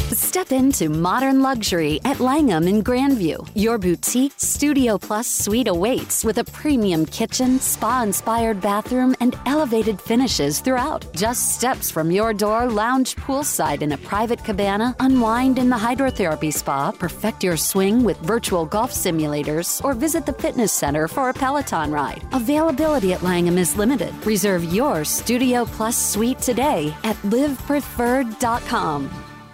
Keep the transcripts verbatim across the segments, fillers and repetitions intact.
Step into modern luxury at Langham in Grandview. Your boutique Studio Plus suite awaits with a premium kitchen, spa-inspired bathroom, and elevated finishes throughout. Just steps from your door, lounge poolside in a private cabana, unwind in the hydrotherapy spa, perfect your swing with virtual golf simulators, or visit the fitness center for a Peloton ride. Availability at Langham is limited. Reserve your Studio Plus suite today at live preferred dot com.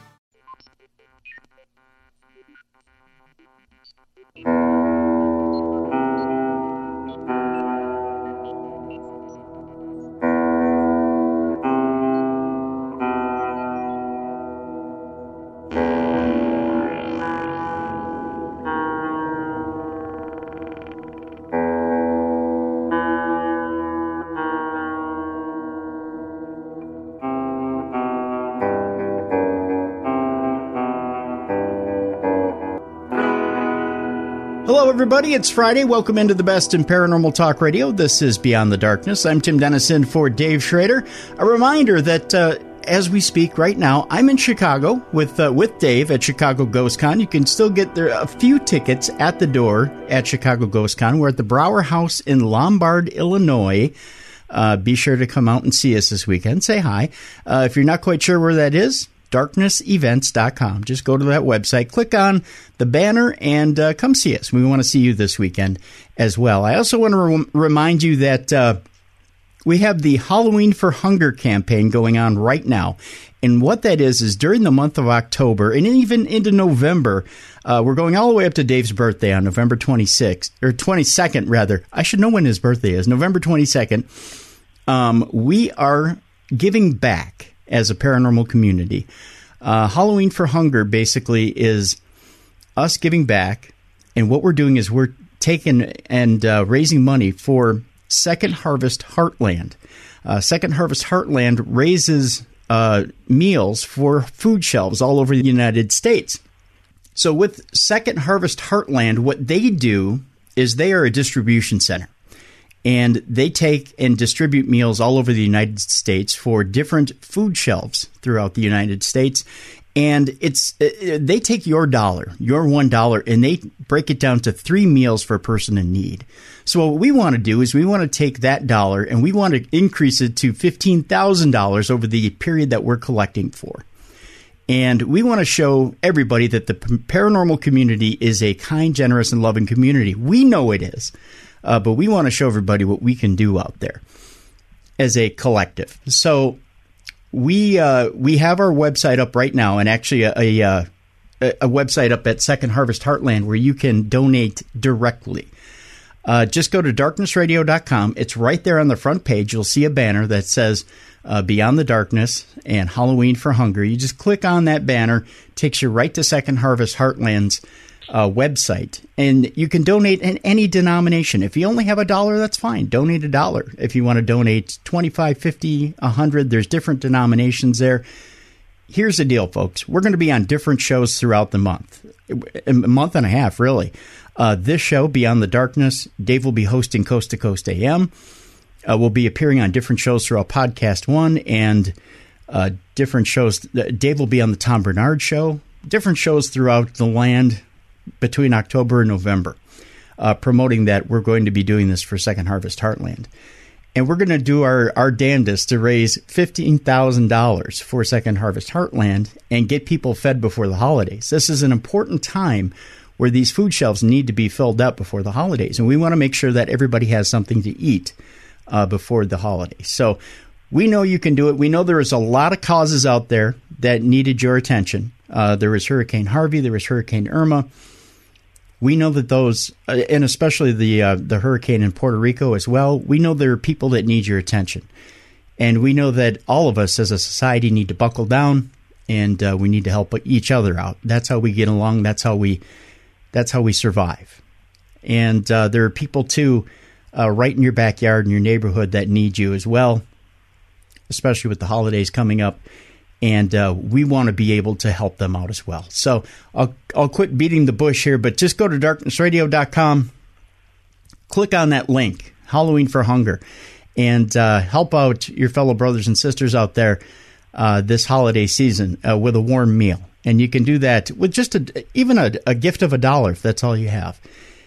Hello, everybody. It's Friday. Welcome into the best in paranormal talk radio. This is Beyond the Darkness. I'm Tim Dennison for Dave Schrader. A reminder that uh, as we speak right now, I'm in Chicago with uh, with Dave at Chicago Ghost Con. You can still get there a few tickets at the door at Chicago Ghost Con. We're at the Brower House in Lombard, Illinois. Uh, be sure to come out and see us this weekend. Say hi. Uh, if you're not quite sure where that is, darkness events dot com. Just go to that website, click on the banner, and uh, come see us. We want to see you this weekend as well. I also want to re- remind you that uh, we have the Halloween for Hunger campaign going on right now. And what that is, is during the month of October and even into November, uh, we're going all the way up to Dave's birthday on November twenty-sixth, or twenty-second, rather. I should know when his birthday is, November twenty-second. Um, we are giving back as a paranormal community. Uh, Halloween for Hunger basically is us giving back, and what we're doing is we're taking and uh, raising money for Second Harvest Heartland. Uh, Second Harvest Heartland raises uh, meals for food shelves all over the United States. So with Second Harvest Heartland, what they do is they are a distribution center. And they take and distribute meals all over the United States for different food shelves throughout the United States. And it's they take your dollar, your one dollar, and they break it down to three meals for a person in need. So what we want to do is we want to take that dollar and we want to increase it to fifteen thousand dollars over the period that we're collecting for. And we want to show everybody that the paranormal community is a kind, generous, and loving community. We know it is. Uh, but we want to show everybody what we can do out there as a collective. So we uh, we have our website up right now, and actually a, a, a website up at Second Harvest Heartland where you can donate directly. Uh, just go to darkness radio dot com. It's right there on the front page. You'll see a banner that says uh, Beyond the Darkness and Halloween for Hunger. You just click on that banner. It takes you right to Second Harvest Heartland's Uh, website, and you can donate in any denomination. If you only have a dollar, that's fine. Donate a dollar. If you want to donate twenty-five, fifty, one hundred, there's different denominations there. Here's the deal, folks. We're going to be on different shows throughout the month, a month and a half, really. Uh, this show, Beyond the Darkness, Dave will be hosting Coast to Coast A M. Uh, we'll be appearing on different shows throughout Podcast One and uh, different shows. Dave will be on the Tom Bernard Show, different shows throughout the land between October and November, uh, promoting that we're going to be doing this for Second Harvest Heartland. And we're going to do our, our damnedest to raise fifteen thousand dollars for Second Harvest Heartland and get people fed before the holidays. This is an important time where these food shelves need to be filled up before the holidays. And we want to make sure that everybody has something to eat uh, before the holidays. So we know you can do it. We know there is a lot of causes out there that needed your attention. Uh, there was Hurricane Harvey. There was Hurricane Irma. We know that those, uh, and especially the uh, the hurricane in Puerto Rico as well, we know there are people that need your attention. And we know that all of us as a society need to buckle down, and uh, we need to help each other out. That's how we get along. That's how we that's how we survive. And uh, there are people, too, uh, right in your backyard, in your neighborhood, that need you as well, especially with the holidays coming up. And uh, we want to be able to help them out as well. So I'll I'll quit beating the bush here, but just go to darkness radio dot com, click on that link, Halloween for Hunger, and uh, help out your fellow brothers and sisters out there uh, this holiday season uh, with a warm meal. And you can do that with just a, even a, a gift of a dollar, if that's all you have.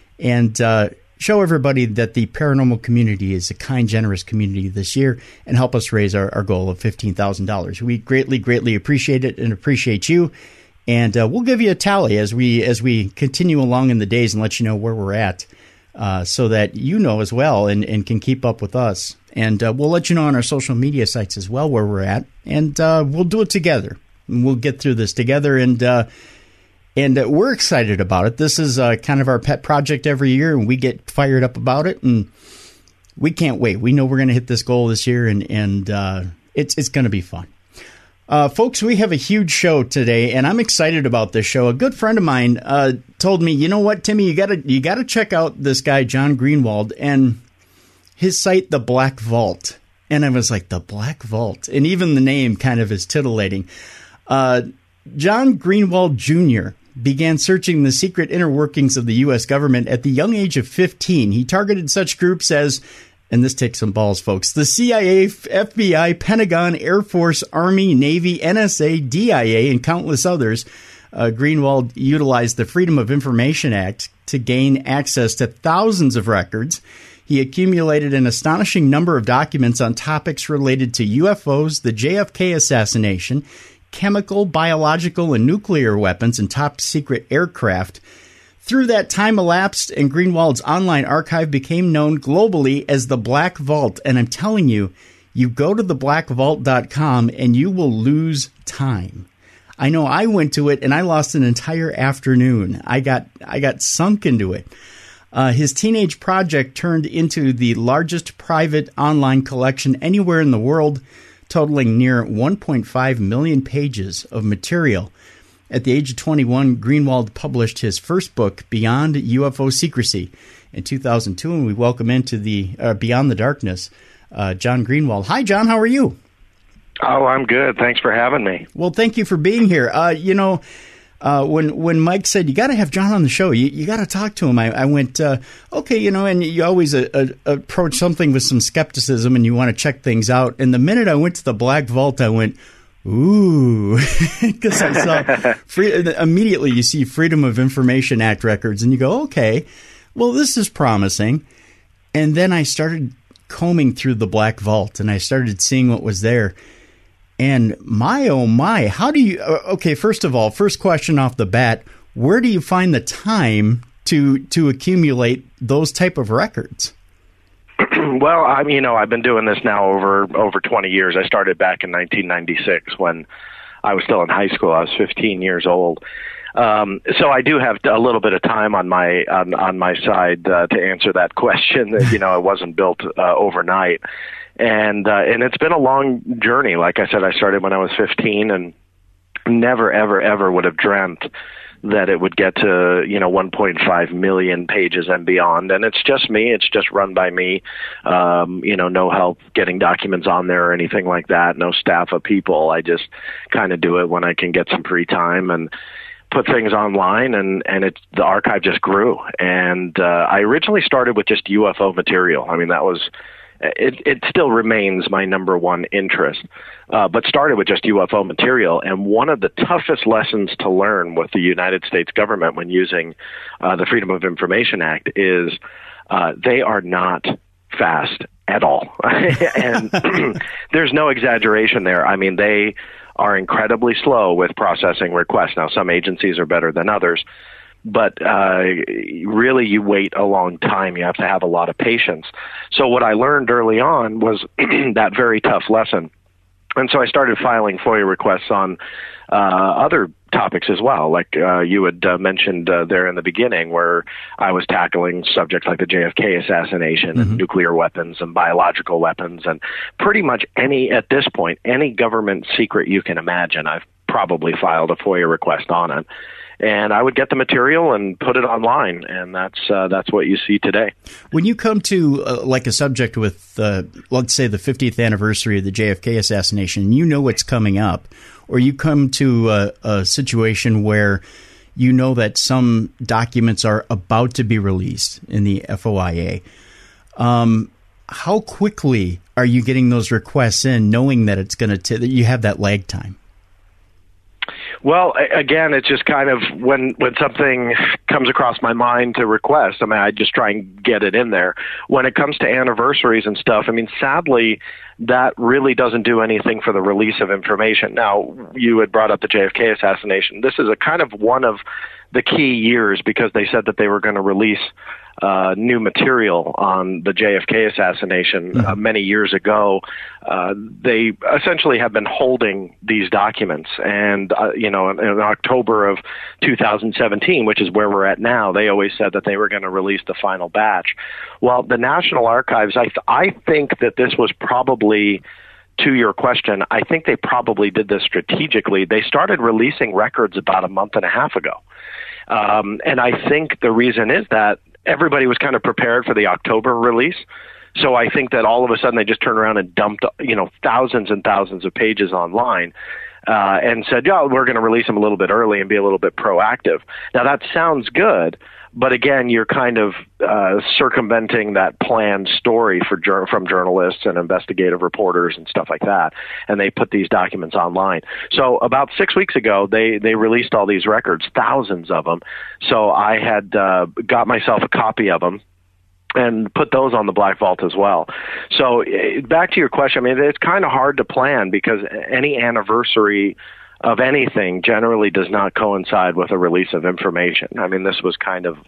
And uh, show everybody that the paranormal community is a kind, generous community this year, and help us raise our, our goal of fifteen thousand dollars. We greatly, greatly appreciate it and appreciate you. And uh, we'll give you a tally as we as we continue along in the days and let you know where we're at, uh, so that you know as well and, and can keep up with us. And uh, we'll let you know on our social media sites as well where we're at. And uh, we'll do it together. And we'll get through this together. And uh, and uh, we're excited about it. This is uh, kind of our pet project every year, and we get fired up about it. And we can't wait. We know we're going to hit this goal this year, and, and uh, it's, it's going to be fun. Uh, folks, we have a huge show today, and I'm excited about this show. A good friend of mine uh, told me, you know what, Timmy, you gotta you gotta check out this guy, John Greenwald, and his site, The Black Vault. And I was like, The Black Vault? And even the name kind of is titillating. Uh, John Greenwald Junior began searching the secret inner workings of the U S government at the young age of fifteen. He targeted such groups as, and this takes some balls, folks, the C I A, F B I, Pentagon, Air Force, Army, Navy, N S A, D I A, and countless others. Uh, Greenwald utilized the Freedom of Information Act to gain access to thousands of records. He accumulated an astonishing number of documents on topics related to U F Os, the J F K assassination, chemical, biological, and nuclear weapons, and top-secret aircraft. Through that time elapsed, and Greenwald's online archive became known globally as the Black Vault. And I'm telling you, you go to the black vault dot com and you will lose time. I know I went to it and I lost an entire afternoon. I got I got sunk into it. Uh, his teenage project turned into the largest private online collection anywhere in the world, totaling near one point five million pages of material. At the age of twenty-one, Greenwald published his first book, Beyond U F O Secrecy, in two thousand two, and we welcome into the uh, Beyond the Darkness, uh, John Greenwald. Hi, John. How are you? Oh, I'm good. Thanks for having me. Well, thank you for being here. Uh, you know, uh, when when Mike said, you got to have John on the show, you, you got to talk to him, I, I went, uh, okay, you know, and you always uh, uh, approach something with some skepticism and you want to check things out. And the minute I went to the Black Vault, I went, ooh, because I saw free, immediately you see Freedom of Information Act records and you go, okay, well, this is promising. And then I started combing through the Black Vault and I started seeing what was there. And my, oh my, how do you, okay, first of all, first question off the bat, where do you find the time to to accumulate those type of records? Well, I mean, you know, I've been doing this now over over twenty years. I started back in nineteen ninety-six when I was still in high school. I was fifteen years old. Um, so I do have a little bit of time on my on, on my side uh, to answer that question. That, you know, it wasn't built uh, overnight. And uh, and it's been a long journey. Like I said, I started when I was fifteen and never, ever, ever would have dreamt that it would get to, you know, one point five million pages and beyond. And it's just me. It's just run by me. Um, you know, no help getting documents on there or anything like that. No staff of people. I just kind of do it when I can get some free time and put things online, and, and it, the archive just grew. And uh, I originally started with just U F O material. I mean, that was... It, it still remains my number one interest, uh, but started with just U F O material. And one of the toughest lessons to learn with the United States government when using uh, the Freedom of Information Act is uh, they are not fast at all. And there's no exaggeration there. I mean, they are incredibly slow with processing requests. Now, some agencies are better than others. But uh, really, you wait a long time. You have to have a lot of patience. So what I learned early on was that very tough lesson. And so I started filing FOIA requests on uh, other topics as well, like uh, you had uh, mentioned uh, there in the beginning, where I was tackling subjects like the J F K assassination mm-hmm. and nuclear weapons and biological weapons, and pretty much any, at this point, any government secret you can imagine, I've probably filed a FOIA request on it. And I would get the material and put it online, and that's uh, that's what you see today. When you come to uh, like a subject with, uh, let's say, the fiftieth anniversary of the J F K assassination, you know what's coming up, or you come to a, a situation where you know that some documents are about to be released in the F O I A, um, how quickly are you getting those requests in, knowing that it's going to, you have that lag time? Well, again, it's just kind of when when something comes across my mind to request, I mean, I just try and get it in there. When it comes to anniversaries and stuff, I mean, sadly, that really doesn't do anything for the release of information. Now, you had brought up the J F K assassination. This is a kind of one of the key years because they said that they were going to release uh, new material on the J F K assassination uh, many years ago. Uh, they essentially have been holding these documents. And, uh, you know, in, in October of two thousand seventeen, which is where we're at now, they always said that they were going to release the final batch. Well, the National Archives, I, th- I think that this was probably, to your question, I think they probably did this strategically. They started releasing records about a month and a half ago. Um, and I think the reason is that everybody was kind of prepared for the October release. So I think that all of a sudden they just turned around and dumped, you know, thousands and thousands of pages online uh, and said, yeah, we're going to release them a little bit early and be a little bit proactive. Now, that sounds good. But again, you're kind of uh, circumventing that planned story for jur- from journalists and investigative reporters and stuff like that, and they put these documents online. So about six weeks ago, they, they released all these records, thousands of them. So I had uh, got myself a copy of them and put those on the Black Vault as well. So back to your question, I mean, it's kind of hard to plan because any anniversary of anything generally does not coincide with a release of information. I mean, this was kind of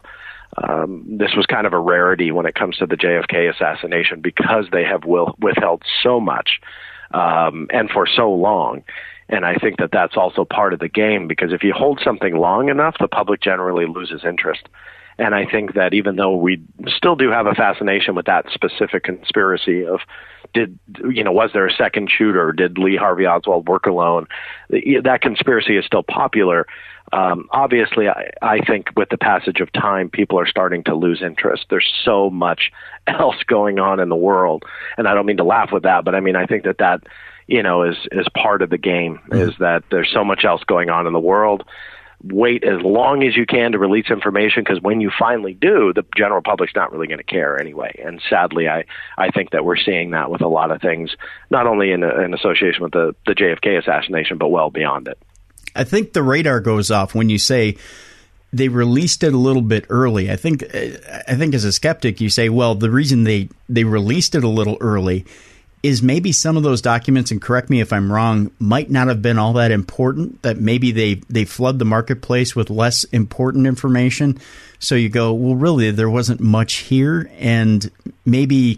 um, this was kind of a rarity when it comes to the J F K assassination because they have will, withheld so much um, and for so long. And I think that that's also part of the game because if you hold something long enough, the public generally loses interest. And I think that even though we still do have a fascination with that specific conspiracy of did, you know, was there a second shooter? Did Lee Harvey Oswald work alone? That conspiracy is still popular. Um, obviously, I, I think with the passage of time, people are starting to lose interest. There's so much else going on in the world. And I don't mean to laugh with that, but I mean, I think that that, you know, is, is part of the game, mm-hmm. is that there's so much else going on in the world. Wait as long as you can to release information because when you finally do, the general public's not really going to care anyway. And sadly, I, I think that we're seeing that with a lot of things, not only in, in association with the, the J F K assassination, but well beyond it. I think the radar goes off when you say they released it a little bit early. I think I think as a skeptic, you say, well, the reason they, they released it a little early is maybe some of those documents, and correct me if I'm wrong, might not have been all that important, that maybe they, they flood the marketplace with less important information. So you go, well, really, there wasn't much here, and maybe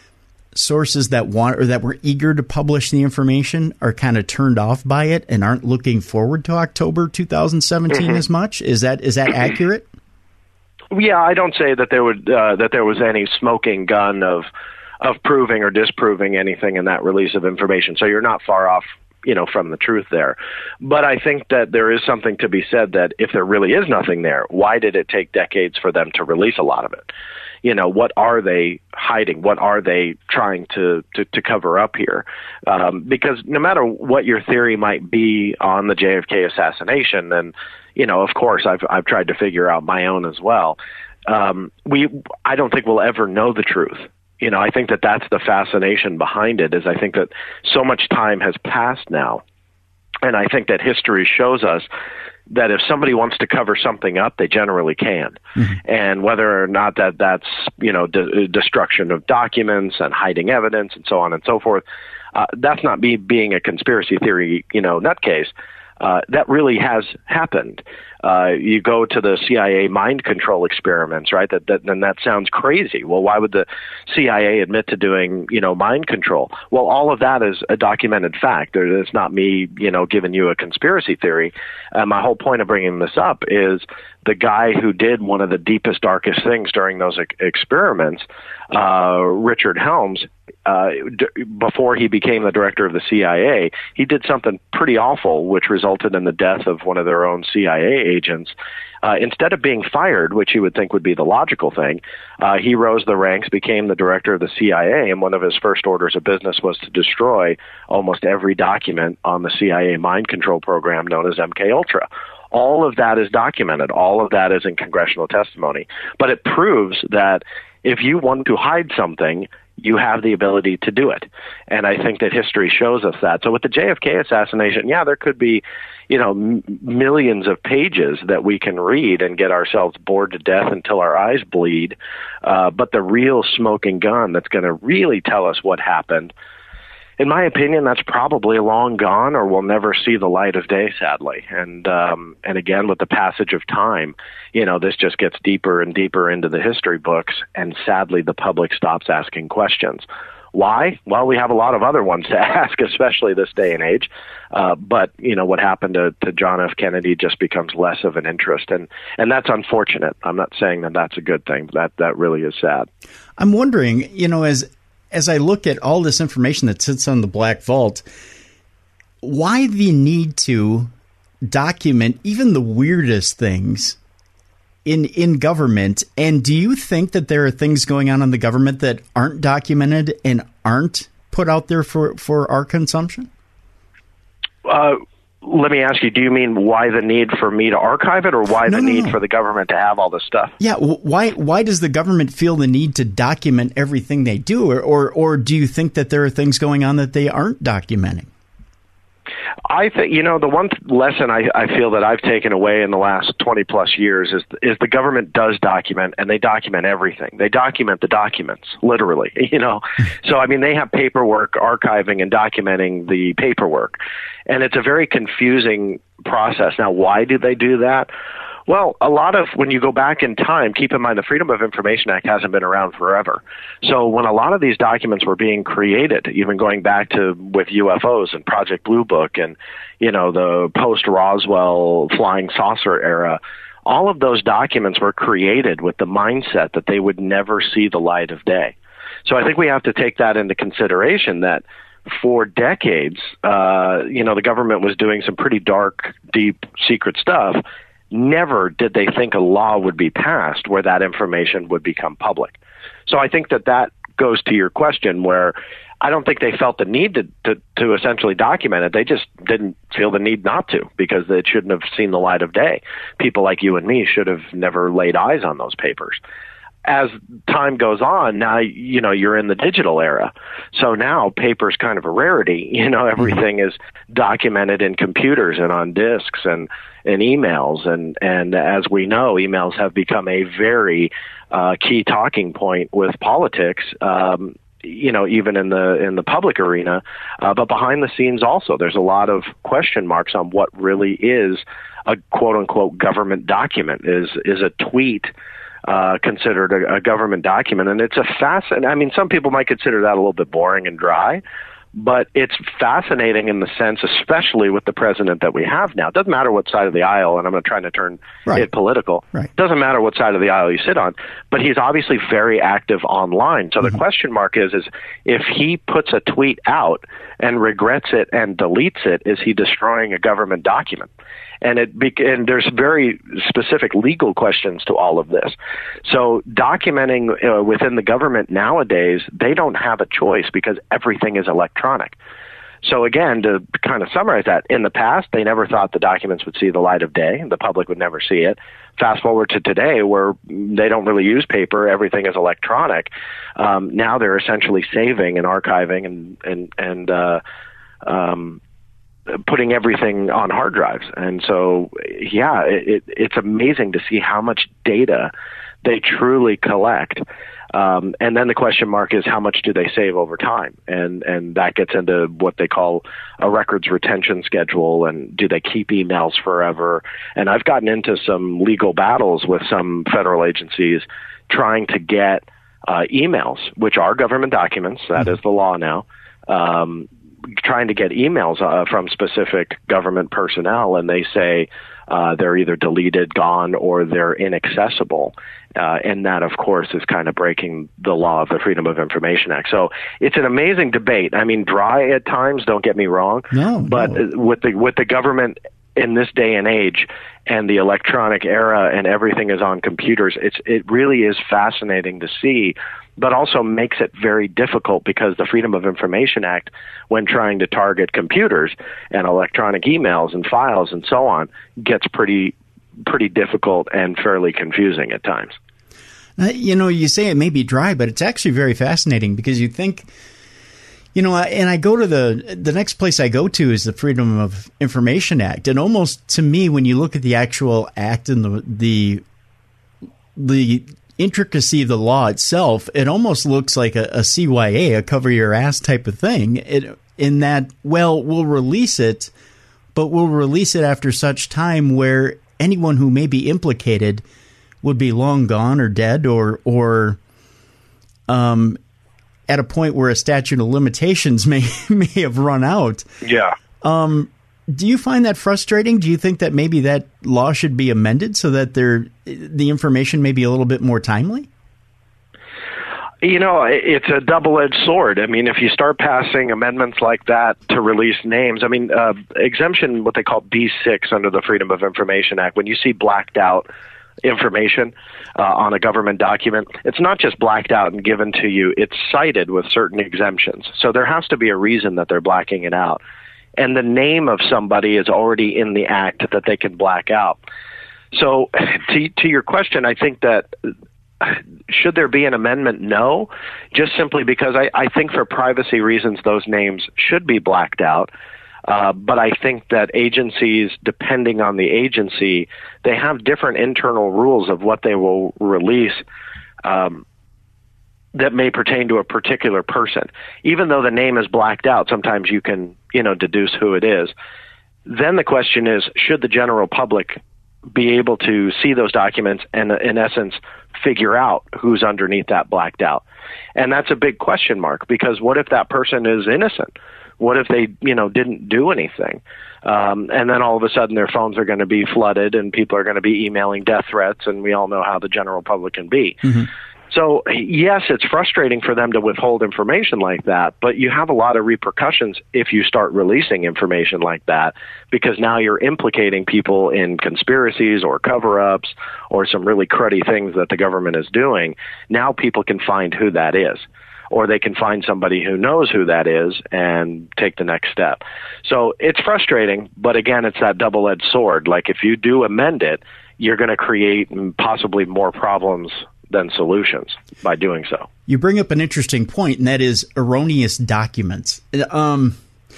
sources that want or that were eager to publish the information are kind of turned off by it and aren't looking forward to October two thousand seventeen mm-hmm. as much. Is that is that accurate? Yeah, I don't say that there would uh, that there was any smoking gun of of proving or disproving anything in that release of information. So you're not far off, you know, from the truth there. But I think that there is something to be said that if there really is nothing there, why did it take decades for them to release a lot of it? You know, what are they hiding? What are they trying to, to, to cover up here? Um, because no matter what your theory might be on the J F K assassination, and, you know, of course, I've, I've tried to figure out my own as well. Um, we, I don't think we'll ever know the truth. You know, I think that that's the fascination behind it, is I think that so much time has passed now. And I think that history shows us that if somebody wants to cover something up, they generally can. Mm-hmm. And whether or not that that's, you know, de- destruction of documents and hiding evidence and so on and so forth, uh, that's not me being a conspiracy theory, you know, nutcase. Uh, that really has happened. Uh, you go to the C I A mind control experiments, right? That, that, and that sounds crazy. Well, why would the C I A admit to doing, you know, mind control? Well, all of that is a documented fact. It's not me, you know, giving you a conspiracy theory. Uh, my whole point of bringing this up is the guy who did one of the deepest, darkest things during those e- experiments, uh, Richard Helms, uh, d- before he became the director of the C I A, he did something pretty awful, which resulted in the death of one of their own C I A agents. Uh, instead of being fired, which you would think would be the logical thing, uh, he rose the ranks, became the director of the C I A, and one of his first orders of business was to destroy almost every document on the C I A mind control program known as M K Ultra. All of that is documented. All of that is in congressional testimony. But it proves that if you want to hide something, you have the ability to do it. And I think that history shows us that. So with the J F K assassination, yeah, there could be, you know, m- millions of pages that we can read and get ourselves bored to death until our eyes bleed. Uh, but the real smoking gun that's going to really tell us what happened, in my opinion, that's probably long gone, or will never see the light of day, sadly. And um, and again, with the passage of time, you know, this just gets deeper and deeper into the history books, and sadly, the public stops asking questions. Why? Well, we have a lot of other ones to ask, especially this day and age. Uh, but, you know, what happened to, to John F. Kennedy just becomes less of an interest. And, and that's unfortunate. I'm not saying that that's a good thing, but that, that really is sad. I'm wondering, you know, as as I look at all this information that sits on the Black Vault, why the need to document even the weirdest things in in government? And do you think that there are things going on in the government that aren't documented and aren't put out there for, for our consumption? Uh, let me ask you, do you mean why the need for me to archive it, or why no, the no, need no. for the government to have all this stuff? Yeah, why why does the government feel the need to document everything they do? Or, or, or do you think that there are things going on that they aren't documenting? I think, you know, the one th- lesson I, I feel that I've taken away in the last twenty plus years is is the government does document, and they document everything. They document the documents, literally, you know. So, I mean, they have paperwork archiving and documenting the paperwork. And it's a very confusing process. Now, why do they do that? Well, a lot of, when you go back in time, keep in mind the Freedom of Information Act hasn't been around forever. So when a lot of these documents were being created, even going back to with U F Os and Project Blue Book and, you know, the post-Roswell flying saucer era, all of those documents were created with the mindset that they would never see the light of day. So I think we have to take that into consideration, that for decades, uh, you know, the government was doing some pretty dark, deep, secret stuff. Never did they think a law would be passed where that information would become public. So I think that that goes to your question, where I don't think they felt the need to, to, to essentially document it. They just didn't feel the need not to, because it shouldn't have seen the light of day. People like you and me should have never laid eyes on those papers. As time goes on, now, you know, you're in the digital era. So now paper's kind of a rarity. You know, everything is documented in computers and on disks and, and emails. And, and as we know, emails have become a very uh, key talking point with politics, um, you know, even in the in the public arena. Uh, but behind the scenes also, there's a lot of question marks on what really is a quote-unquote government document. Is is a tweet Uh, considered a, a government document? And it's a fascinating, I mean, some people might consider that a little bit boring and dry, but it's fascinating in the sense, especially with the president that we have now. It doesn't matter what side of the aisle, and I'm not trying to turn right. it political. Right. It doesn't matter what side of the aisle you sit on, but he's obviously very active online. So mm-hmm. the question mark is, is if he puts a tweet out and regrets it and deletes it, is he destroying a government document? And it be, and there's very specific legal questions to all of this. So documenting uh, within the government nowadays, they don't have a choice because everything is electronic. So again, to kind of summarize that, in the past, they never thought the documents would see the light of day. The public would never see it. Fast forward to today, where they don't really use paper. Everything is electronic. Um, now they're essentially saving and archiving and, and, and, uh, um, putting everything on hard drives. And so, yeah, it, it's amazing to see how much data they truly collect. Um, and then the question mark is, how much do they save over time? And, and that gets into what they call a records retention schedule. And do they keep emails forever? And I've gotten into some legal battles with some federal agencies trying to get uh, emails, which are government documents. That is the law now. Um, trying to get emails uh, from specific government personnel, and they say uh, they're either deleted, gone, or they're inaccessible. Uh, and that, of course, is kind of breaking the law of the Freedom of Information Act. So it's an amazing debate. I mean, dry at times, don't get me wrong. No, but no. with the with the government in this day and age and the electronic era and everything is on computers, it's it really is fascinating to see, but also makes it very difficult because the Freedom of Information Act, when trying to target computers and electronic emails and files and so on, gets pretty pretty difficult and fairly confusing at times. Uh, you know, you say it may be dry, but it's actually very fascinating because you think, you know, and I go to the the next place I go to is the Freedom of Information Act, and almost to me, when you look at the actual act and the the the intricacy of the law itself, it almost looks like a, a C Y A, a cover your ass type of thing. It, in that, well, we'll release it, but we'll release it after such time where anyone who may be implicated would be long gone or dead, or or um, at a point where a statute of limitations may may have run out. Yeah. Um, do you find that frustrating? Do you think that maybe that law should be amended so that there the information may be a little bit more timely? You know, it's a double-edged sword. I mean, if you start passing amendments like that to release names, I mean, uh, exemption, what they call B six under the Freedom of Information Act, when you see blacked out information uh, on a government document, it's not just blacked out and given to you, it's cited with certain exemptions. So there has to be a reason that they're blacking it out. And the name of somebody is already in the act that they can black out. So to, to your question, I think that should there be an amendment? No, just simply because I, I think for privacy reasons, those names should be blacked out. Uh, but I think that agencies, depending on the agency, they have different internal rules of what they will release um, that may pertain to a particular person. Even though the name is blacked out, sometimes you can, you know, deduce who it is. Then the question is, should the general public be able to see those documents and, in essence, figure out who's underneath that blacked out? And that's a big question mark, because what if that person is innocent? What if they, you know, didn't do anything? Um, and then all of a sudden their phones are going to be flooded and people are going to be emailing death threats, and we all know how the general public can be. Mm-hmm. So, yes, it's frustrating for them to withhold information like that, but you have a lot of repercussions if you start releasing information like that, because now you're implicating people in conspiracies or cover-ups or some really cruddy things that the government is doing. Now people can find who that is, or they can find somebody who knows who that is and take the next step. So it's frustrating, but again, it's that double-edged sword. Like, if you do amend it, you're going to create possibly more problems than solutions by doing so. You bring up an interesting point, and that is erroneous documents. Um,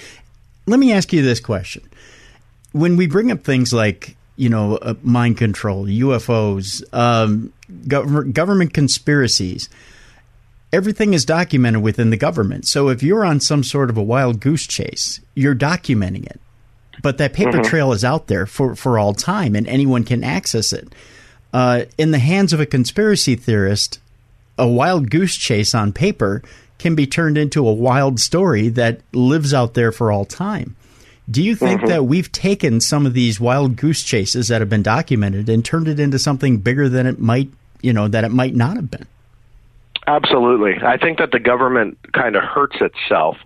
let me ask you this question. When we bring up things like, you know, uh, mind control, U F Os, um, gov- government conspiracies, everything is documented within the government. So if you're on some sort of a wild goose chase, you're documenting it. But that paper mm-hmm. trail is out there for, for all time, and anyone can access it. Uh, in the hands of a conspiracy theorist, a wild goose chase on paper can be turned into a wild story that lives out there for all time. Do you think mm-hmm. that we've taken some of these wild goose chases that have been documented and turned it into something bigger than it might, you know, that it might not have been? Absolutely. I think that the government kind of hurts itself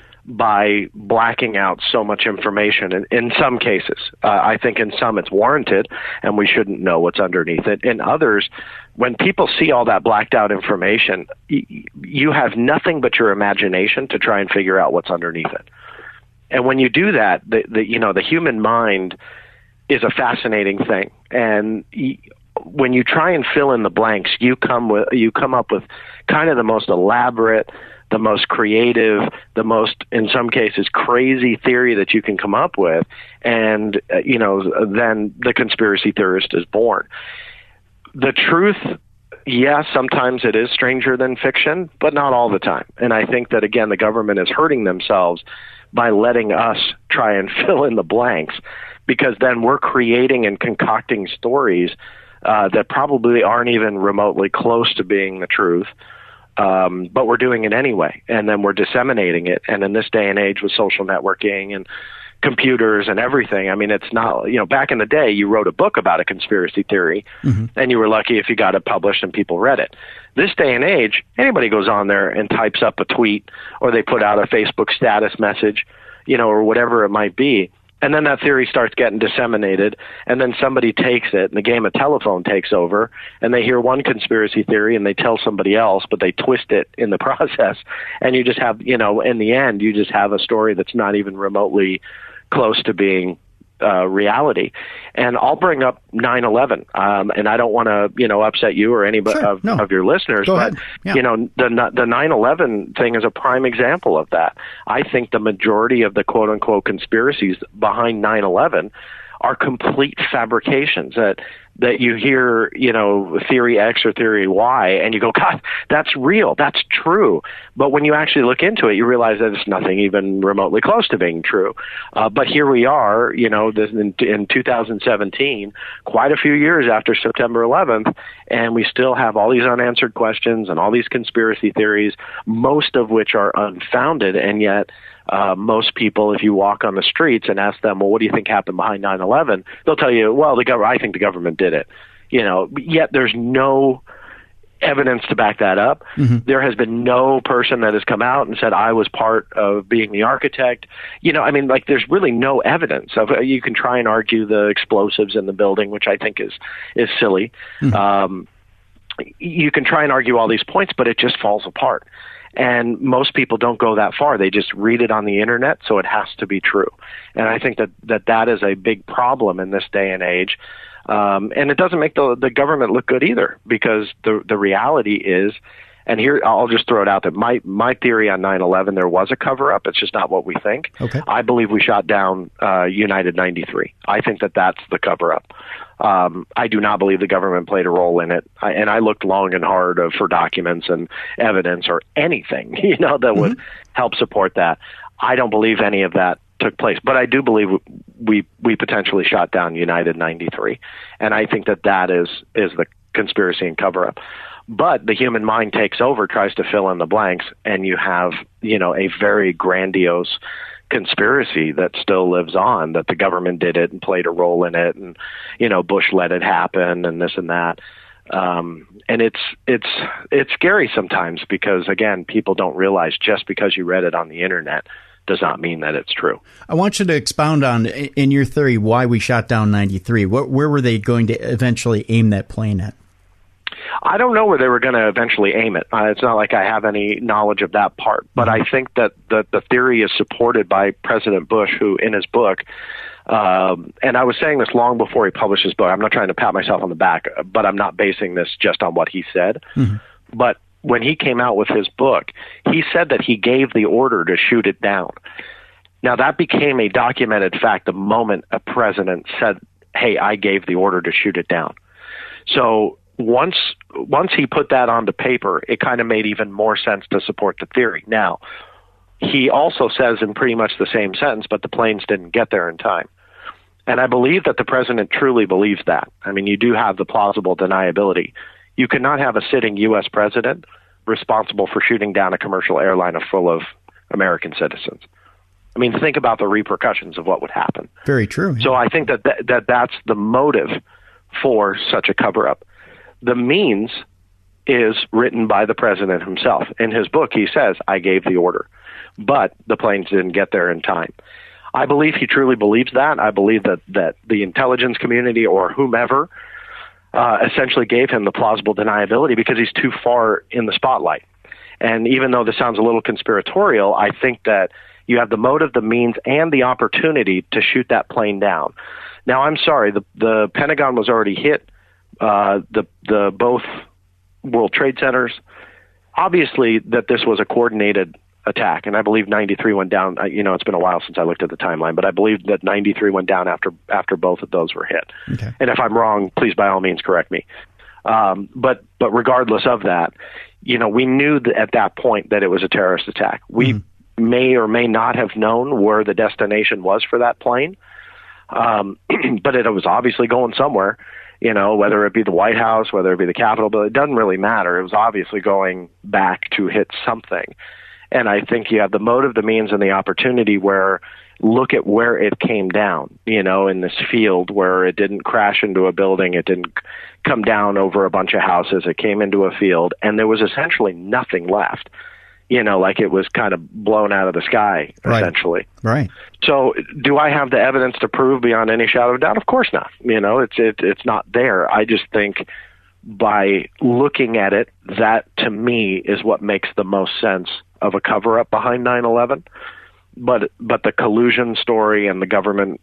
by blacking out so much information in, in some cases. Uh, I think in some it's warranted, and we shouldn't know what's underneath it. In others, when people see all that blacked out information, y- you have nothing but your imagination to try and figure out what's underneath it. And when you do that, the, the you know the human mind is a fascinating thing. And y- when you try and fill in the blanks, you come with you come up with kind of the most elaborate, the most creative, the most, in some cases, crazy theory that you can come up with. And, uh, you know, then the conspiracy theorist is born. The truth, yes, sometimes it is stranger than fiction, but not all the time. And I think that, again, the government is hurting themselves by letting us try and fill in the blanks, because then we're creating and concocting stories uh, that probably aren't even remotely close to being the truth. Um, but we're doing it anyway, and then we're disseminating it. And in this day and age with social networking and computers and everything, I mean, it's not, you know, back in the day, you wrote a book about a conspiracy theory, mm-hmm. and you were lucky if you got it published and people read it. This day and age, anybody goes on there and types up a tweet, or they put out a Facebook status message, you know, or whatever it might be. And then that theory starts getting disseminated, and then somebody takes it, and the game of telephone takes over, and they hear one conspiracy theory, and they tell somebody else, but they twist it in the process, and you just have, you know, in the end, you just have a story that's not even remotely close to being uh, reality. And I'll bring up nine eleven, um, and I don't want to, you know, upset you or any sure, of, no. of your listeners, Go but, yeah. you know, the the nine eleven thing is a prime example of that. I think the majority of the quote-unquote conspiracies behind nine eleven are complete fabrications that that you hear, you know, theory X or theory Y, and you go, God, that's real, that's true. But when you actually look into it, you realize that it's nothing even remotely close to being true. Uh, but here we are, you know, this, in, in two thousand seventeen, quite a few years after September eleventh, and we still have all these unanswered questions and all these conspiracy theories, most of which are unfounded, and yet Uh, most people, if you walk on the streets and ask them, well, what do you think happened behind nine eleven? They'll tell you, well, the gov- I think the government did it. You know, yet there's no evidence to back that up. Mm-hmm. There has been no person that has come out and said, I was part of being the architect. You know, I mean, like, there's really no evidence of it. You can try and argue the explosives in the building, which I think is, is silly. Mm-hmm. Um, you can try and argue all these points, but it just falls apart. And most people don't go that far. They just read it on the internet, so it has to be true. And I think that that, that is a big problem in this day and age. Um, and it doesn't make the, the government look good either, because the the reality is, and here I'll just throw it out there, my, my theory on nine eleven, there was a cover-up. It's just not what we think. Okay. I believe we shot down uh, United ninety-three. I think that that's the cover-up. Um, I do not believe the government played a role in it. I, and I looked long and hard uh, for documents and evidence or anything, you know, that would mm-hmm. help support that. I don't believe any of that took place, but I do believe we we potentially shot down United ninety-three, and I think that that is is the conspiracy and cover-up. But the human mind takes over, tries to fill in the blanks, and you have, you know, a very grandiose conspiracy that still lives on, that the government did it and played a role in it, and, you know, Bush let it happen and this and that. Um, and it's it's it's scary sometimes, because, again, people don't realize just because you read it on the internet does not mean that it's true. I want you to expound on, in your theory, why we shot down ninety-three. What, where were they going to eventually aim that plane at? I don't know where they were going to eventually aim it. Uh, it's not like I have any knowledge of that part, but I think that the, the theory is supported by President Bush, who, in his book, um, and I was saying this long before he published his book. I'm not trying to pat myself on the back, but I'm not basing this just on what he said. Mm-hmm. But when he came out with his book, he said that he gave the order to shoot it down. Now, that became a documented fact the moment a president said, hey, I gave the order to shoot it down. So once once he put that onto paper, it kind of made even more sense to support the theory. Now, he also says in pretty much the same sentence, but the planes didn't get there in time. And I believe that the president truly believes that. I mean, you do have the plausible deniability. You cannot have a sitting U S president responsible for shooting down a commercial airliner full of American citizens. I mean, think about the repercussions of what would happen. Very true. Yeah. So I think that, that, that that's the motive for such a cover-up. The means is written by the president himself. In his book, he says, I gave the order, but the planes didn't get there in time. I believe he truly believes that. I believe that, that the intelligence community or whomever uh, essentially gave him the plausible deniability because he's too far in the spotlight. And even though this sounds a little conspiratorial, I think that you have the motive, the means, and the opportunity to shoot that plane down. Now, I'm sorry, the, the Pentagon was already hit. Uh, the the both World Trade Centers, obviously that this was a coordinated attack, and I believe ninety-three went down. You know, it's been a while since I looked at the timeline, but I believe that ninety-three went down after after both of those were hit. Okay. And if I'm wrong, please by all means correct me. Um, but but regardless of that, you know, we knew that at that point that it was a terrorist attack. We mm-hmm. may or may not have known where the destination was for that plane, um, but it was obviously going somewhere. You know, whether it be the White House, whether it be the Capitol, but it doesn't really matter. It was obviously going back to hit something. And I think you have the motive, the means, and the opportunity where look at where it came down, you know, in this field where it didn't crash into a building. It didn't come down over a bunch of houses. It came into a field, and there was essentially nothing left. You know, like it was kind of blown out of the sky, right. essentially. Right. So do I have the evidence to prove beyond any shadow of doubt? Of course not. You know, it's it, it's not there. I just think by looking at it, that to me is what makes the most sense of a cover-up behind nine eleven. But but the collusion story and the government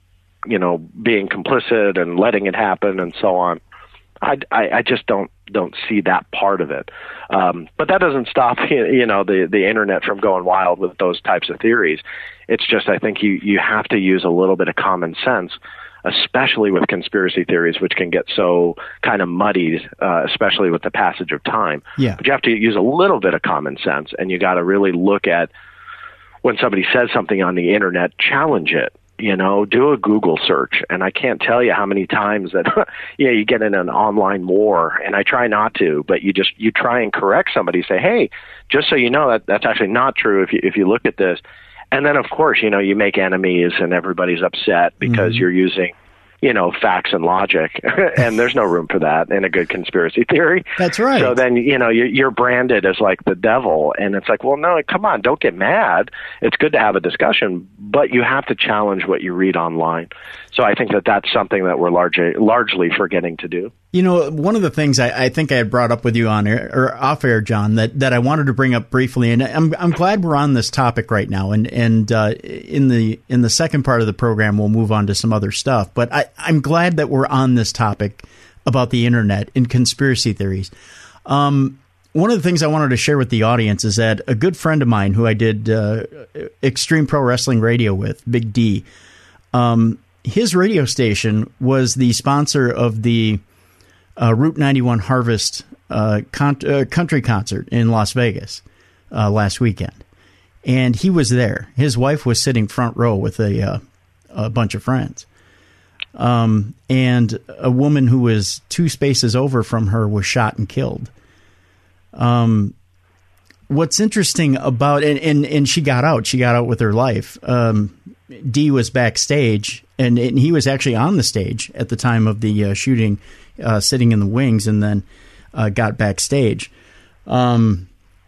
you know, being complicit and letting it happen and so on. I, I, I just don't don't see that part of it. Um, but that doesn't stop, you know, the, the internet from going wild with those types of theories. It's just, I think you, you have to use a little bit of common sense, especially with conspiracy theories, which can get so kind of muddied, uh, especially with the passage of time. Yeah. But you have to use a little bit of common sense, and you got to really look at when somebody says something on the internet, challenge it. You know, do a Google search. And I can't tell you how many times that, yeah, you get in an online war, and I try not to, but you just, you try and correct somebody, say, hey, just so you know, that that's actually not true if you, if you look at this. And then, of course, you know, you make enemies and everybody's upset because mm-hmm. you're using, you know, facts and logic. And there's no room for that in a good conspiracy theory. That's right. So then, you know, you're, you're branded as like the devil. And it's like, well, no, come on, don't get mad. It's good to have a discussion, but you have to challenge what you read online. So I think that that's something that we're largely, largely forgetting to do. You know, one of the things I, I think I had brought up with you on air, or off air, John, that, that I wanted to bring up briefly, and I'm I'm glad we're on this topic right now. And and uh, in the in the second part of the program, we'll move on to some other stuff. But I, I'm glad that we're on this topic about the internet and conspiracy theories. Um, one of the things I wanted to share with the audience is that a good friend of mine who I did uh, Extreme Pro Wrestling Radio with, Big D, um, his radio station was the sponsor of the Uh, Route ninety-one Harvest uh, con- uh, country concert in Las Vegas uh, last weekend. And he was there. His wife was sitting front row with a, uh, a bunch of friends. Um, and a woman who was two spaces over from her was shot and killed. Um, what's interesting about and, and, and she got out. She got out with her life. Um, Dee was backstage, and, and he was actually on the stage at the time of the uh, shooting, Uh, sitting in the wings, and then uh, got backstage. Um,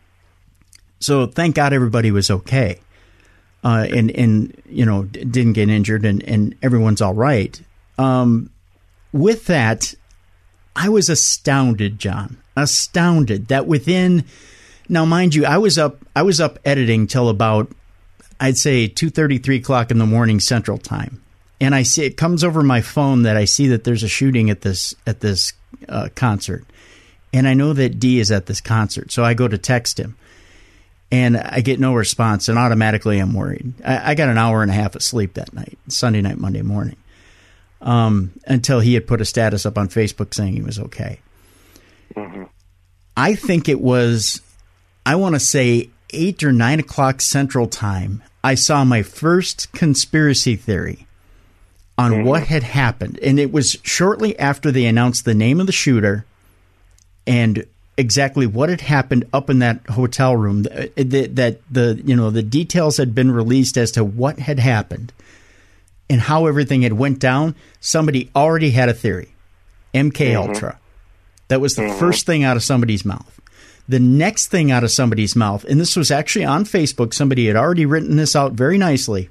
so thank God everybody was okay, uh, and and you know d- didn't get injured, and, and everyone's all right. Um, with that, I was astounded, John, astounded that within now, mind you, I was up I was up editing till about I'd say two thirty, three o'clock in the morning Central Time. And I see it comes over my phone that I see that there's a shooting at this at this uh, concert, and I know that D is at this concert. So I go to text him, and I get no response, and automatically I'm worried. I, I got an hour and a half of sleep that night, Sunday night, Monday morning, um, until he had put a status up on Facebook saying he was okay. Mm-hmm. I think it was, I want to say eight or nine o'clock Central Time. I saw my first conspiracy theory on mm-hmm. what had happened. And it was shortly after they announced the name of the shooter and exactly what had happened up in that hotel room, that, that the, you know, the details had been released as to what had happened and how everything had went down. Somebody already had a theory. M K mm-hmm. Ultra. That was the mm-hmm. first thing out of somebody's mouth. The next thing out of somebody's mouth, and this was actually on Facebook, somebody had already written this out very nicely.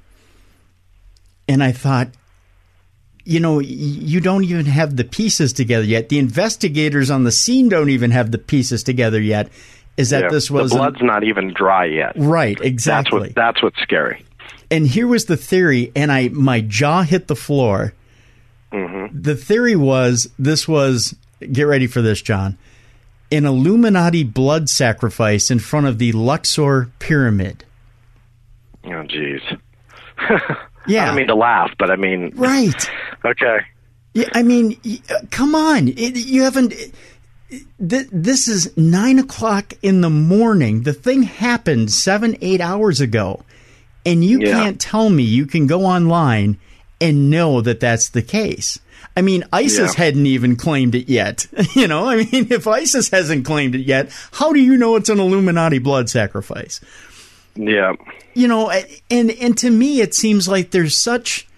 And I thought, you know, you don't even have the pieces together yet. The investigators on the scene don't even have the pieces together yet. Is that yeah, this was the blood's not even dry yet? Right, exactly. That's what that's what's scary. And here was the theory, and I my jaw hit the floor. Mm-hmm. The theory was this was get ready for this, John, an Illuminati blood sacrifice in front of the Luxor pyramid. Oh, jeez. Yeah. I don't mean to laugh, but I mean... Right. Okay. Yeah, I mean, come on. It, you haven't... Th- this is nine o'clock in the morning. The thing happened seven, eight hours ago. And you yeah. can't tell me you can go online and know that that's the case. I mean, ISIS yeah. hadn't even claimed it yet. You know, I mean, if ISIS hasn't claimed it yet, how do you know it's an Illuminati blood sacrifice? Yeah. You know, and and to me, it seems like there's such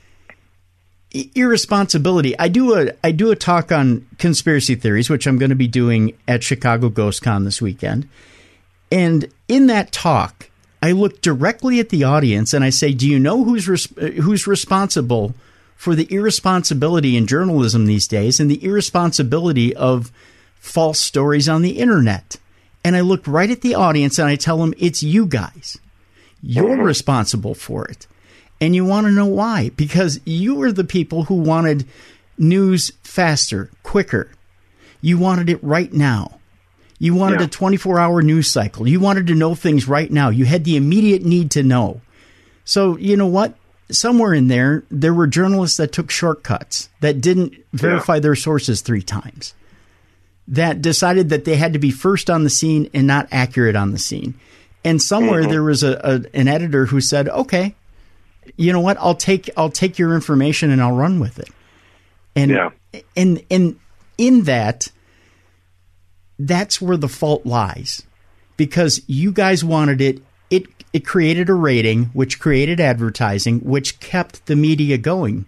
irresponsibility. I do a I do a talk on conspiracy theories, which I'm going to be doing at Chicago Ghost Con this weekend. And in that talk, I look directly at the audience and I say, do you know who's res- who's responsible for the irresponsibility in journalism these days and the irresponsibility of false stories on the internet? And I look right at the audience and I tell them, it's you guys. You're mm-hmm. responsible for it. And you want to know why? Because you were the people who wanted news faster, quicker. You wanted it right now. You wanted yeah. a twenty-four hour news cycle. You wanted to know things right now. You had the immediate need to know. So, you know what? Somewhere in there, there were journalists that took shortcuts, that didn't verify yeah. their sources three times, that decided that they had to be first on the scene and not accurate on the scene. And somewhere mm-hmm. there was a, a an editor who said, okay, you know what? I'll take I'll take your information and I'll run with it. And yeah. and and in that, that's where the fault lies, because you guys wanted it. It it created a rating, which created advertising, which kept the media going.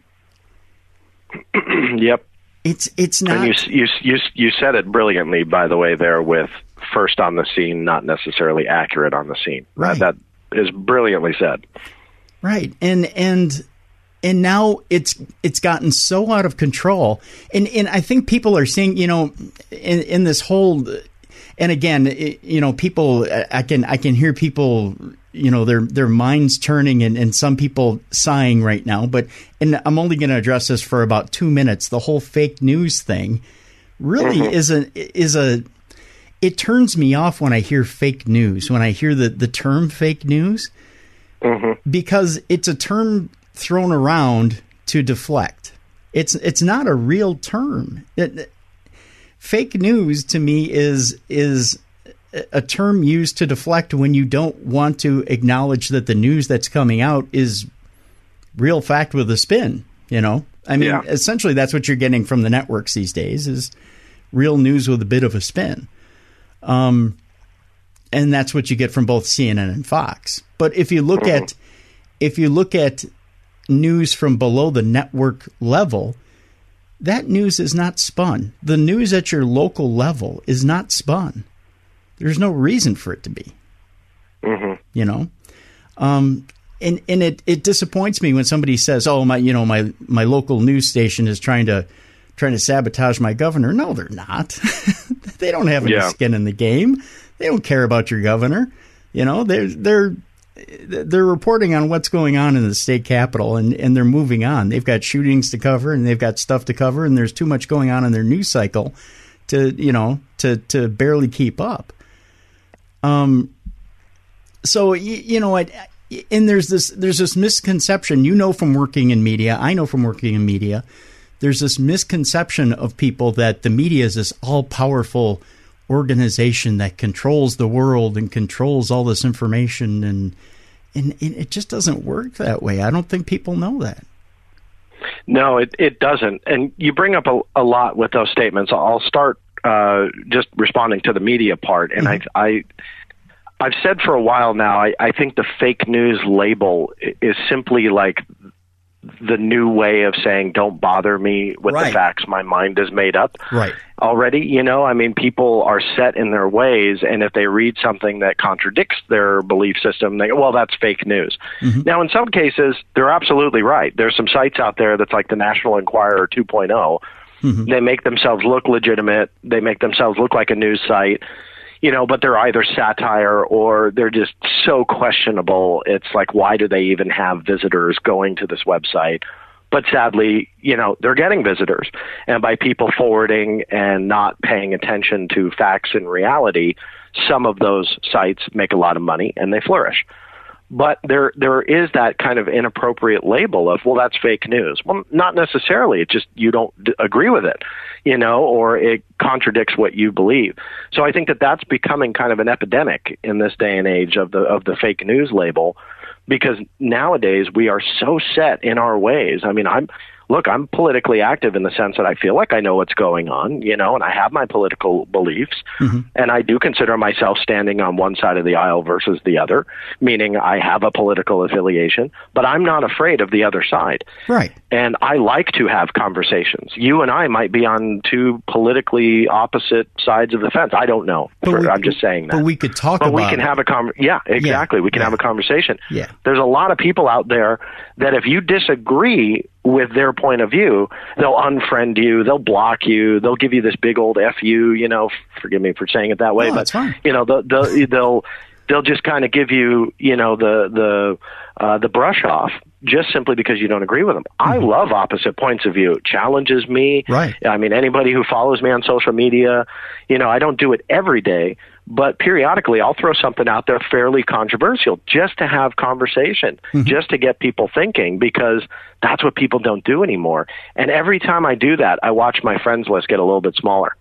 Yep. It's it's not. And you you you you said it brilliantly, by the way, there with first on the scene, not necessarily accurate on the scene. Right. That, that is brilliantly said. Right. And and and now it's it's gotten so out of control. And and I think people are seeing, you know, in in this whole. And again, it, you know, people, I can I can hear people, you know, their their minds turning and, and some people sighing right now. But and I'm only going to address this for about two minutes. The whole fake news thing really mm-hmm. is a is a it turns me off when I hear fake news, when I hear the, the term fake news, mm-hmm. because it's a term thrown around to deflect. It's it's not a real term. It, Fake news to me is is a term used to deflect when you don't want to acknowledge that the news that's coming out is real fact with a spin. You know, I mean, yeah. essentially that's what you're getting from the networks these days is real news with a bit of a spin. Um, and that's what you get from both C N N and Fox. But if you look mm-hmm. at if you look at news from below the network level, that news is not spun. The news at your local level is not spun. There's no reason for it to be. Mm-hmm. You know, um, and and it, it disappoints me when somebody says, "Oh, my, you know, my my local news station is trying to trying to sabotage my governor." No, they're not. They don't have any yeah. skin in the game. They don't care about your governor. You know, they're they're. They're reporting on what's going on in the state capitol, and, and they're moving on. They've got shootings to cover, and they've got stuff to cover, and there's too much going on in their news cycle to, you know, to, to barely keep up. Um. So, you, you know, I, and there's this there's this misconception, you know, from working in media. I know from working in media. There's this misconception of people that the media is this all-powerful organization that controls the world and controls all this information, and and it just doesn't work that way. I don't think people know that. No, it, it doesn't. And you bring up a, a lot with those statements. I'll start uh, just responding to the media part. And mm-hmm. I, I, I've said for a while now, I, I think the fake news label is simply like the new way of saying, don't bother me with right. the facts. My mind is made up right. already. You know, I mean, people are set in their ways. And if they read something that contradicts their belief system, they go, well, that's fake news. Mm-hmm. Now, in some cases, they're absolutely right. There's some sites out there that's like the National Enquirer two point oh. Mm-hmm. They make themselves look legitimate. They make themselves look like a news site. You know, but they're either satire or they're just so questionable. It's like, why do they even have visitors going to this website? But sadly, you know, they're getting visitors. And by people forwarding and not paying attention to facts and reality, some of those sites make a lot of money and they flourish. But there there is that kind of inappropriate label of, well, that's fake news. Well, not necessarily. It's just you don't d- agree with it, you know, or it contradicts what you believe. So I think that that's becoming kind of an epidemic in this day and age of the of the fake news label, because nowadays we are so set in our ways. I mean, I'm look, I'm politically active in the sense that I feel like I know what's going on, you know, and I have my political beliefs. Mm-hmm. And I do consider myself standing on one side of the aisle versus the other, meaning I have a political affiliation, but I'm not afraid of the other side. Right. And I like to have conversations. You and I might be on two politically opposite sides of the fence. I don't know. For, we, I'm just saying that. But we could talk but about we can it. have a con- Yeah, exactly. Yeah. We can yeah. have a conversation. Yeah. There's a lot of people out there that if you disagree with their point of view, they'll unfriend you, they'll block you, they'll give you this big old F you, you know, forgive me for saying it that way, no, but, it's fine. you know, they'll, they'll, they'll they'll just kind of give you, you know, the the uh, the brush off just simply because you don't agree with them. Mm-hmm. I love opposite points of view. It challenges me. Right. I mean, anybody who follows me on social media, you know, I don't do it every day, but periodically I'll throw something out there fairly controversial just to have conversation, mm-hmm. just to get people thinking, because that's what people don't do anymore. And every time I do that, I watch my friends list get a little bit smaller.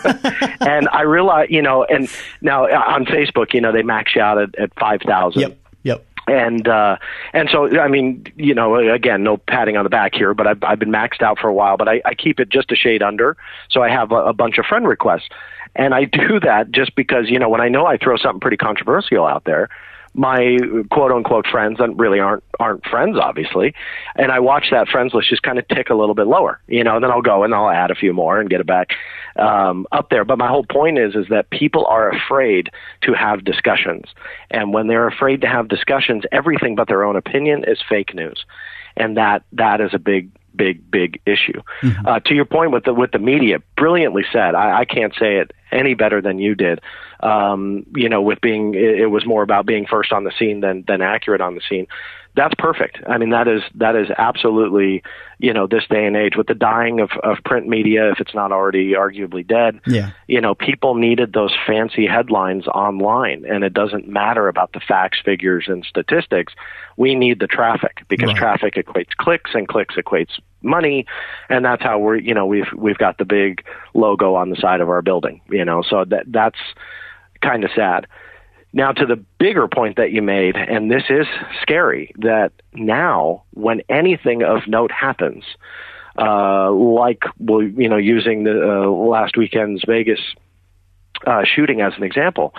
And I realize, you know, and now on Facebook, you know, they max you out at, at five thousand. Yep. Yep. And, uh, and so, I mean, you know, again, no patting on the back here, but I've, I've been maxed out for a while, but I, I keep it just a shade under. So I have a, a bunch of friend requests. And I do that just because, you know, when I know I throw something pretty controversial out there, my quote unquote friends that really aren't aren't friends, obviously, and I watch that friends list just kind of tick a little bit lower, you know, and then I'll go and I'll add a few more and get it back um, up there. But my whole point is is that people are afraid to have discussions, and when they're afraid to have discussions, everything but their own opinion is fake news, and that that is a big. big, big issue. Mm-hmm. Uh, to your point with the with the media, brilliantly said. I, I can't say it any better than you did. Um, you know, with being, it, it was more about being first on the scene than than accurate on the scene. That's perfect. I mean, that is that is absolutely, you know, this day and age with the dying of, of print media, if it's not already arguably dead. Yeah. You know, people needed those fancy headlines online, and it doesn't matter about the facts, figures, and statistics. We need the traffic because right. traffic equates clicks, and clicks equates money, and that's how we're, you know, we've we've got the big logo on the side of our building, you know, so that that's kind of sad. Now, to the bigger point that you made, and this is scary, that now when anything of note happens, uh, like, well, you know, using the uh, last weekend's Vegas uh, shooting as an example,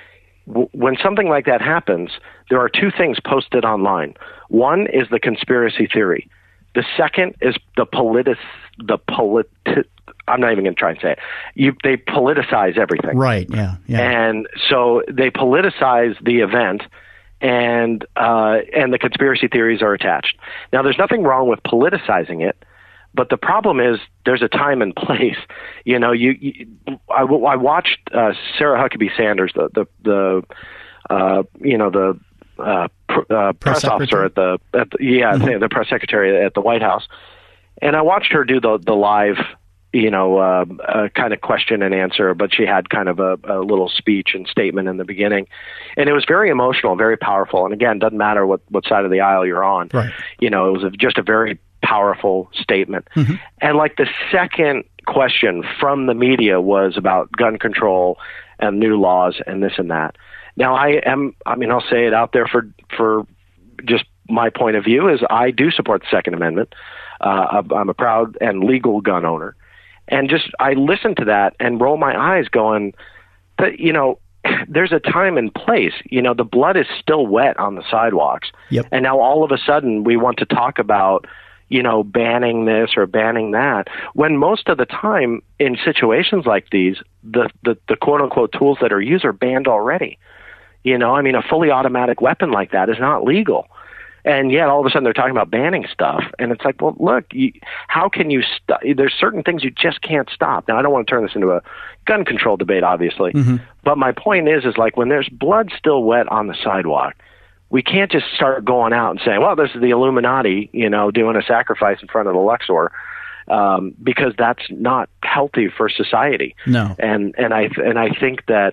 w- when something like that happens, there are two things posted online. One is the conspiracy theory. The second is the politis, the politi- I'm not even going to try and say it. You, they politicize everything. Right, yeah, yeah. And so they politicize the event, and uh, and the conspiracy theories are attached. Now, there's nothing wrong with politicizing it, but the problem is there's a time and place. You know, you, you I, I watched uh, Sarah Huckabee Sanders, the the, the uh, you know the uh, pr- uh, press, press officer at the at the, yeah mm-hmm. the press secretary at the White House, and I watched her do the the live. you know, uh, uh, kind of question and answer, but she had kind of a, a little speech and statement in the beginning. And it was very emotional, very powerful. And again, doesn't matter what, what side of the aisle you're on. Right. You know, it was a, just a very powerful statement. Mm-hmm. And like the second question from the media was about gun control and new laws and this and that. Now, I am, I mean, I'll say it out there for, for just my point of view is I do support the Second Amendment. Uh, I'm a proud and legal gun owner. And just, I listen to that and roll my eyes going, but, you know, there's a time and place. You know, the blood is still wet on the sidewalks. Yep. And now all of a sudden we want to talk about, you know, banning this or banning that, when most of the time in situations like these, the, the, the quote-unquote tools that are used are banned already. You know, I mean, a fully automatic weapon like that is not legal. And yet, all of a sudden, they're talking about banning stuff. And it's like, well, look, you, how can you stop? There's certain things you just can't stop. Now, I don't want to turn this into a gun control debate, obviously. Mm-hmm. But my point is, is like when there's blood still wet on the sidewalk, we can't just start going out and saying, well, this is the Illuminati, you know, doing a sacrifice in front of the Luxor, um, because that's not healthy for society. No. And and I and I think that,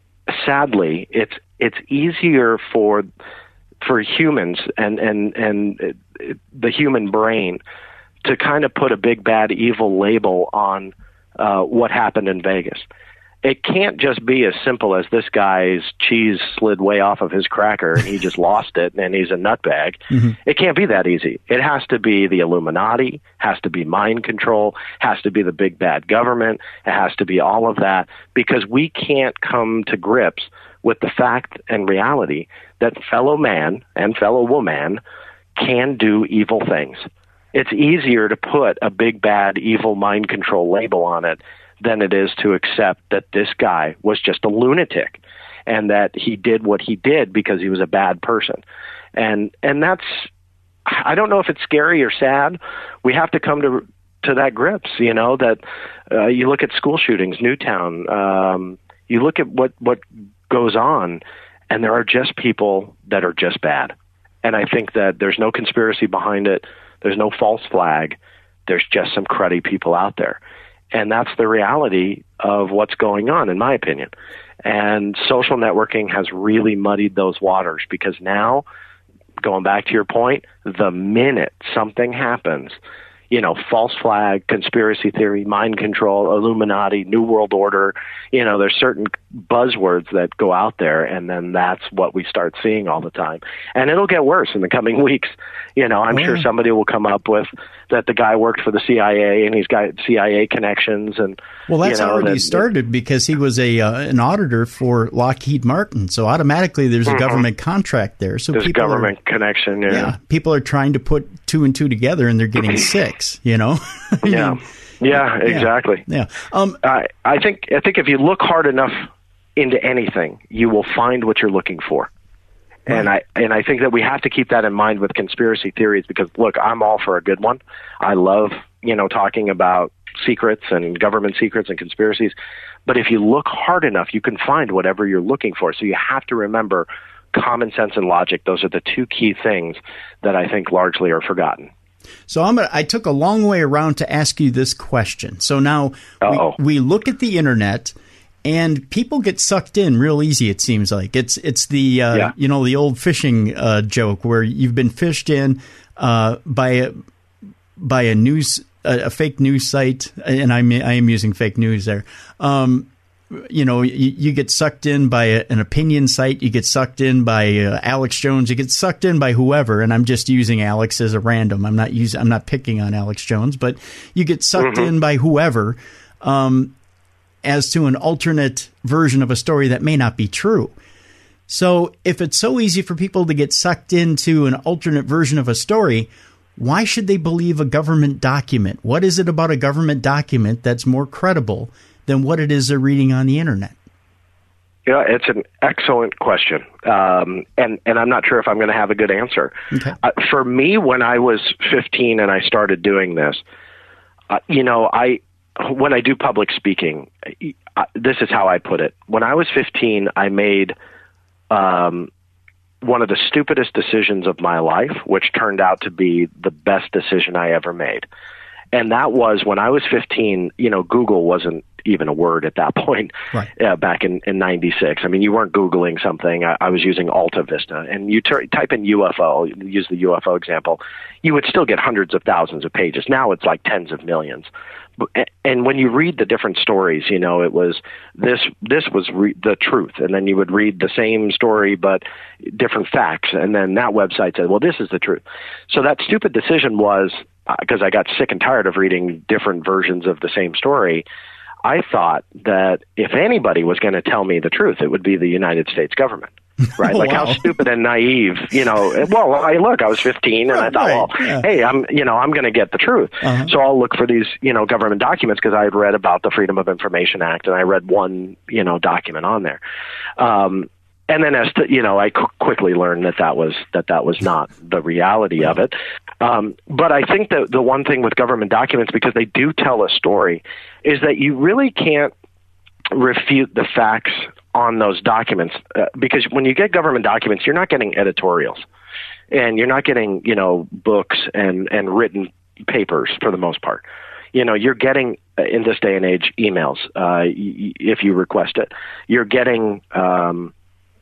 sadly, it's it's easier for for humans and, and, and it, it, the human brain to kind of put a big, bad, evil label on uh, what happened in Vegas. It can't just be as simple as this guy's cheese slid way off of his cracker and he just lost it and he's a nutbag. Mm-hmm. It can't be that easy. It has to be the Illuminati, has to be mind control, has to be the big, bad government. It has to be all of that, because we can't come to grips with the fact and reality that fellow man and fellow woman can do evil things. It's easier to put a big, bad, evil mind control label on it than it is to accept that this guy was just a lunatic and that he did what he did because he was a bad person. And and that's, I don't know if it's scary or sad. We have to come to to that grips, you know, that uh, you look at school shootings, Newtown, um, you look at what, what goes on, And there are just people that are just bad. And I think that there's no conspiracy behind it. There's no false flag. There's just some cruddy people out there. And that's the reality of what's going on, in my opinion. And social networking has really muddied those waters, because now, going back to your point, the minute something happens, you know, false flag, conspiracy theory, mind control, Illuminati, New World Order, you know, there's certain buzzwords that go out there, and then that's what we start seeing all the time. And it'll get worse in the coming weeks. You know, I'm oh, sure yeah. somebody will come up with that the guy worked for the C I A and he's got C I A connections. And well, that's you know, already that, started because he was a uh, an auditor for Lockheed Martin. So automatically there's a mm-hmm. government contract there. So there's people government are, connection. Yeah. yeah, people are trying to put two and two together, and they're getting six. You know. yeah. Yeah. Exactly. Yeah. yeah. Um, I I think I think if you look hard enough into anything, you will find what you're looking for. Right. And I and I think that we have to keep that in mind with conspiracy theories, because look, I'm all for a good one. I love, you know, talking about secrets and government secrets and conspiracies. But if you look hard enough, you can find whatever you're looking for. So you have to remember common sense and logic. Those are the two key things that I think largely are forgotten. So I'm a, I took a long way around to ask you this question. So now we, we look at the internet, and people get sucked in real easy. It seems like it's it's the uh, yeah. you know the old fishing uh, joke where you've been fished in uh, by a by a news a, a fake news site, and I'm I am using fake news there. Um, you know, you, you get sucked in by a, an opinion site. You get sucked in by uh, Alex Jones. You get sucked in by whoever. And I'm just using Alex as a random. I'm not using. I'm not picking on Alex Jones, but you get sucked mm-hmm. in by whoever. Um, as to an alternate version of a story that may not be true. So if it's so easy for people to get sucked into an alternate version of a story, why should they believe a government document? What is it about a government document that's more credible than what it is they're reading on the internet? Yeah, it's an excellent question. Um, and, and I'm not sure if I'm going to have a good answer. Okay. Uh, for me, when I was fifteen and I started doing this, uh, you know, I... when I do public speaking, this is how I put it. When I was fifteen, I made um, one of the stupidest decisions of my life, which turned out to be the best decision I ever made. And that was when I was fifteen, you know, Google wasn't even a word at that point, right. uh, back in, in ninety-six. I mean, you weren't Googling something. I, I was using Alta Vista. And you ter- type in U F O, use the U F O example, you would still get hundreds of thousands of pages. Now it's like tens of millions. And when you read the different stories, you know, it was this, this was re- the truth. And then you would read the same story, but different facts. And then that website said, well, this is the truth. So that stupid decision was, because uh, I got sick and tired of reading different versions of the same story, I thought that if anybody was going to tell me the truth, it would be the United States government. Right? Like wow. How stupid and naive, you know, well, I look, I was fifteen and right, I thought, right. well, yeah. hey, I'm, you know, I'm going to get the truth. Uh-huh. So I'll look for these, you know, government documents, because I had read about the Freedom of Information Act, and I read one, you know, document on there. Um, and then as to, you know, I qu- quickly learned that that was, that that was not the reality of it. Um, but I think that the one thing with government documents, because they do tell a story, is that you really can't refute the facts on those documents, uh, because when you get government documents, you're not getting editorials, and you're not getting, you know, books and, and written papers for the most part. You know, you're getting, uh, in this day and age, emails, uh, y- if you request it. You're getting um,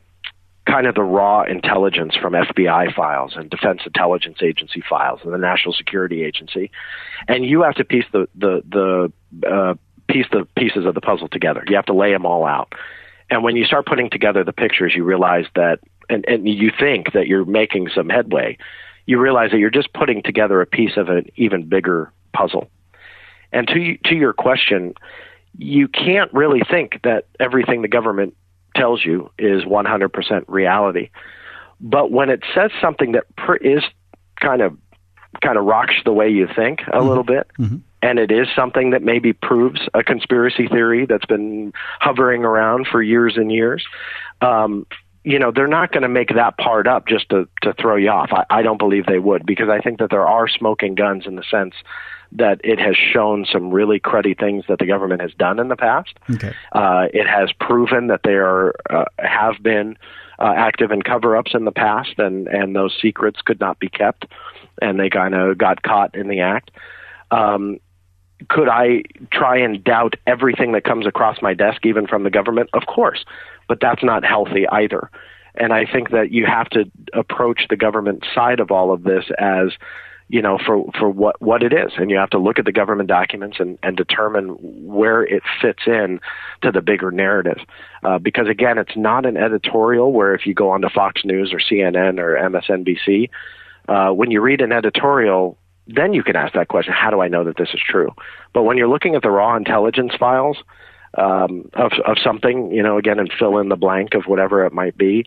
kind of the raw intelligence from F B I files and Defense Intelligence Agency files and the National Security Agency, and you have to piece the the the uh, piece the pieces of the puzzle together. You have to lay them all out. And when you start putting together the pictures, you realize that, and, and you think that you're making some headway, you realize that you're just putting together a piece of an even bigger puzzle. And to to your question, you can't really think that everything the government tells you is one hundred percent reality. But when it says something that pr- is kind of kind of rocks the way you think a mm-hmm. little bit, mm-hmm. and it is something that maybe proves a conspiracy theory that's been hovering around for years and years, um, you know, they're not going to make that part up just to, to throw you off. I, I don't believe they would, because I think that there are smoking guns in the sense that it has shown some really cruddy things that the government has done in the past. Okay. Uh, it has proven that they are uh, have been uh, active in cover-ups in the past, and, and those secrets could not be kept, and they kind of got caught in the act. Um, could I try and doubt everything that comes across my desk, even from the government? Of course, but that's not healthy either. And I think that you have to approach the government side of all of this as, you know, for, for what, what it is. And you have to look at the government documents and, and determine where it fits in to the bigger narrative. Uh, because, again, it's not an editorial where if you go onto Fox News or C N N or M S N B C, uh, when you read an editorial, then you can ask that question, how do I know that this is true? But when you're looking at the raw intelligence files um, of, of something, you know, again, and fill in the blank of whatever it might be,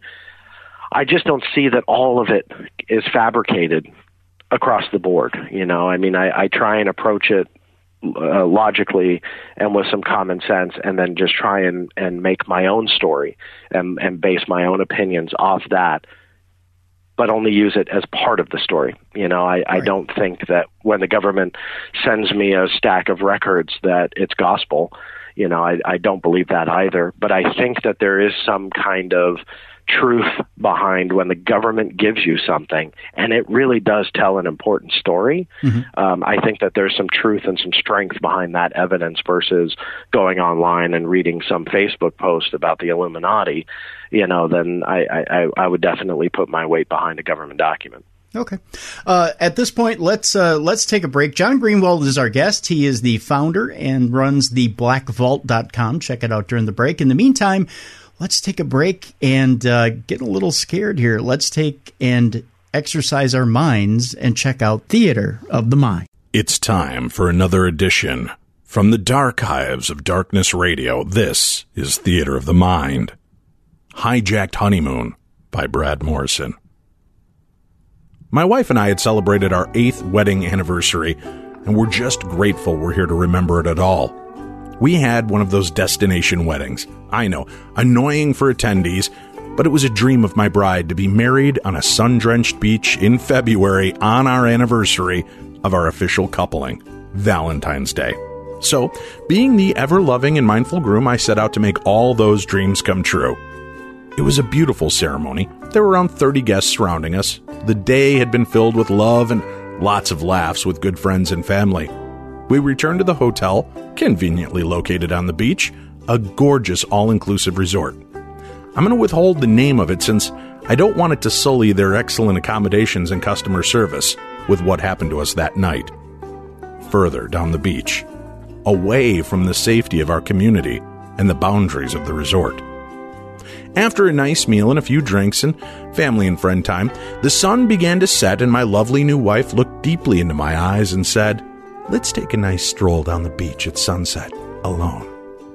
I just don't see that all of it is fabricated across the board. You know, I mean, I, I try and approach it uh, logically and with some common sense, and then just try and, and make my own story and, and base my own opinions off that, but only use it as part of the story. You know, I, I don't think that when the government sends me a stack of records that it's gospel. You know, I, I don't believe that either. But I think that there is some kind of truth behind when the government gives you something, and it really does tell an important story. Mm-hmm. Um, I think that there's some truth and some strength behind that evidence versus going online and reading some Facebook post about the Illuminati. You know, then I, I, I would definitely put my weight behind a government document. Okay. Uh, at this point, let's uh, let's take a break. John Greenwald is our guest. He is the founder and runs the black vault dot com. Check it out during the break. In the meantime, let's take a break and uh, get a little scared here. Let's take and exercise our minds and check out Theater of the Mind. It's time for another edition from the Darchives of Darkness Radio. This is Theater of the Mind. Hijacked Honeymoon by Brad Morrison. My wife and I had celebrated our eighth wedding anniversary, and we're just grateful we're here to remember it at all. We had one of those destination weddings. I know, annoying for attendees, but it was a dream of my bride to be married on a sun-drenched beach in February on our anniversary of our official coupling, Valentine's Day. So, being the ever-loving and mindful groom, I set out to make all those dreams come true. It was a beautiful ceremony. There were around thirty guests surrounding us. The day had been filled with love and lots of laughs with good friends and family. We returned to the hotel, conveniently located on the beach, a gorgeous all-inclusive resort. I'm going to withhold the name of it since I don't want it to sully their excellent accommodations and customer service with what happened to us that night. Further down the beach, away from the safety of our community and the boundaries of the resort. After a nice meal and a few drinks and family and friend time, the sun began to set and my lovely new wife looked deeply into my eyes and said, "Let's take a nice stroll down the beach at sunset, alone."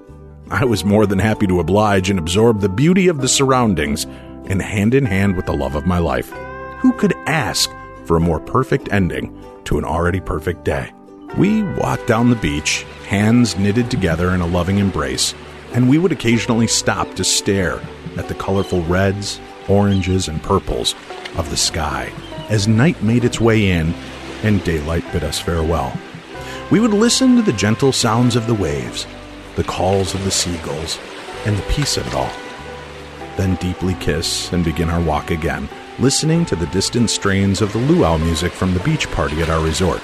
I was more than happy to oblige and absorb the beauty of the surroundings, and hand in hand with the love of my life. Who could ask for a more perfect ending to an already perfect day? We walked down the beach, hands knitted together in a loving embrace, and we would occasionally stop to stare at the colorful reds, oranges, and purples of the sky as night made its way in and daylight bid us farewell. We would listen to the gentle sounds of the waves, the calls of the seagulls, and the peace of it all. Then deeply kiss and begin our walk again, listening to the distant strains of the luau music from the beach party at our resort.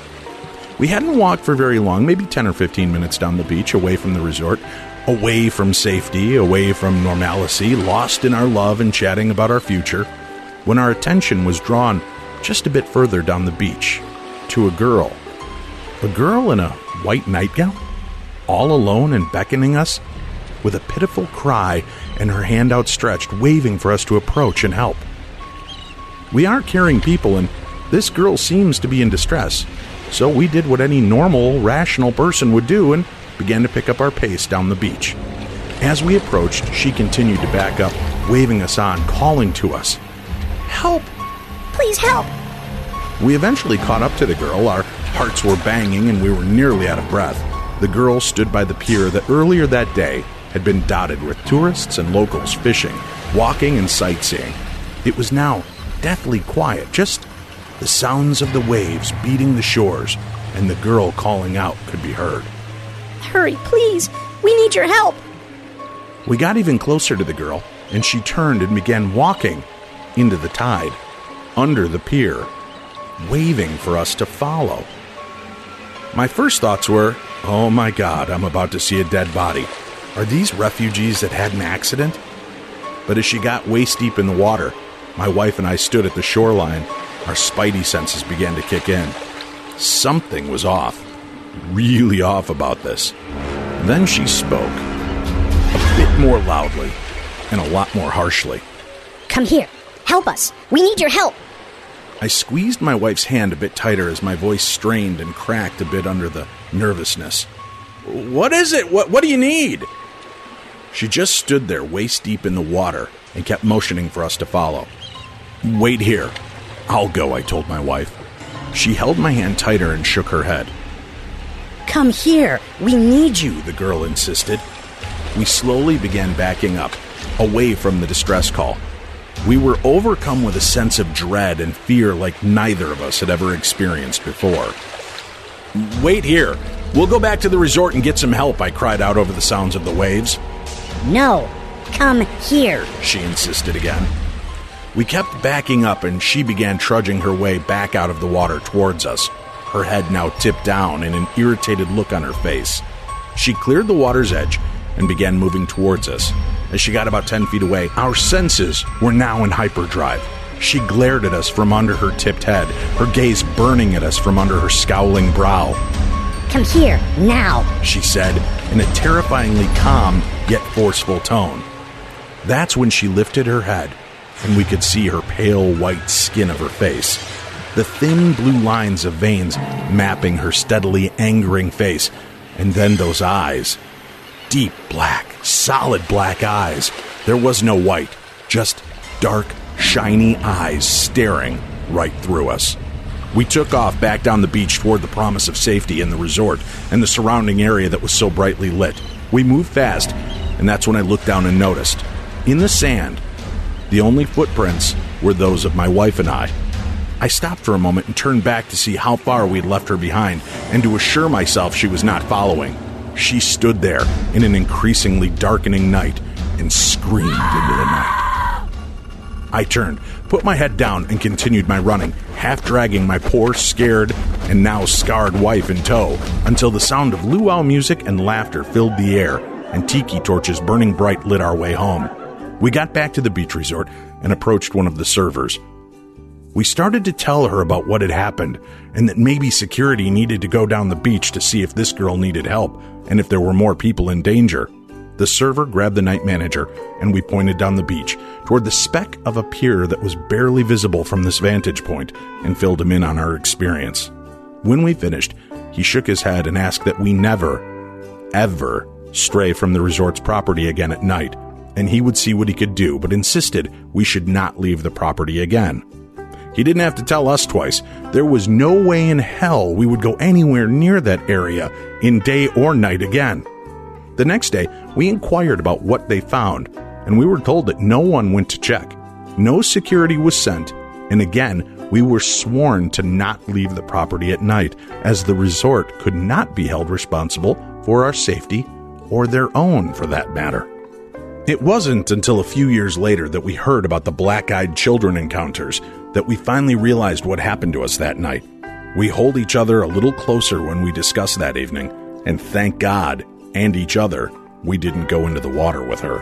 We hadn't walked for very long, maybe ten or fifteen minutes down the beach, away from the resort, away from safety, away from normalcy, lost in our love and chatting about our future, when our attention was drawn just a bit further down the beach to a girl. A girl in a white nightgown, all alone and beckoning us, with a pitiful cry and her hand outstretched, waving for us to approach and help. We aren't caring people, and this girl seems to be in distress, so we did what any normal, rational person would do and began to pick up our pace down the beach. As we approached, she continued to back up, waving us on, calling to us, "Help! Please help!" We eventually caught up to the girl. Our hearts were banging and we were nearly out of breath. The girl stood by the pier that earlier that day had been dotted with tourists and locals fishing, walking, and sightseeing. It was now deathly quiet, just the sounds of the waves beating the shores and the girl calling out could be heard. Hurry, please. We need your help. We got even closer to the girl, and she turned and began walking into the tide, under the pier, waving for us to follow. My first thoughts were, oh my God, I'm about to see a dead body. Are these refugees that had an accident? But as she got waist deep in the water, my wife and I stood at the shoreline. Our spidey senses began to kick in. Something was off, really off about this. Then she spoke, a bit more loudly and a lot more harshly. Come here. Help us. We need your help. I squeezed my wife's hand a bit tighter as my voice strained and cracked a bit under the nervousness. What is it? What, what do you need? She just stood there waist deep in the water and kept motioning for us to follow. Wait here. I'll go, I told my wife. She held my hand tighter and shook her head. Come here. We need you, The girl insisted. We slowly began backing up, away from the distress call. We were overcome with a sense of dread and fear like neither of us had ever experienced before. Wait here. We'll go back to the resort and get some help, I cried out over the sounds of the waves. No. Come here, she insisted again. We kept backing up, and she began trudging her way back out of the water towards us, her head now tipped down and an irritated look on her face. She cleared the water's edge and began moving towards us. As she got about ten feet away, our senses were now in hyperdrive. She glared at us from under her tipped head, her gaze burning at us from under her scowling brow. Come here, now, she said in a terrifyingly calm yet forceful tone. That's when she lifted her head, and we could see her pale white skin of her face, the thin blue lines of veins mapping her steadily angering face, and then those eyes. Deep black, solid black eyes. There was no white, just dark, shiny eyes staring right through us. We took off back down the beach toward the promise of safety in the resort and the surrounding area that was so brightly lit. We moved fast, and that's when I looked down and noticed, in the sand, the only footprints were those of my wife and I. I stopped for a moment and turned back to see how far we'd left her behind and to assure myself she was not following. She stood there in an increasingly darkening night and screamed into the night. I turned, put my head down, and continued my running, half dragging my poor, scared, and now scarred wife in tow, until the sound of luau music and laughter filled the air, and tiki torches burning bright lit our way home. We got back to the beach resort and approached one of the servers. We started to tell her about what had happened, and that maybe security needed to go down the beach to see if this girl needed help, and if there were more people in danger. The server grabbed the night manager, and we pointed down the beach, toward the speck of a pier that was barely visible from this vantage point, and filled him in on our experience. When we finished, he shook his head and asked that we never, ever stray from the resort's property again at night, and he would see what he could do, but insisted we should not leave the property again. He didn't have to tell us twice. There was no way in hell we would go anywhere near that area in day or night again. The next day, we inquired about what they found, and we were told that no one went to check. No security was sent, and again, we were sworn to not leave the property at night, as the resort could not be held responsible for our safety, or their own for that matter. It wasn't until a few years later that we heard about the black-eyed children encounters that we finally realized what happened to us that night. We hold each other a little closer when we discuss that evening, and thank God and each other we didn't go into the water with her.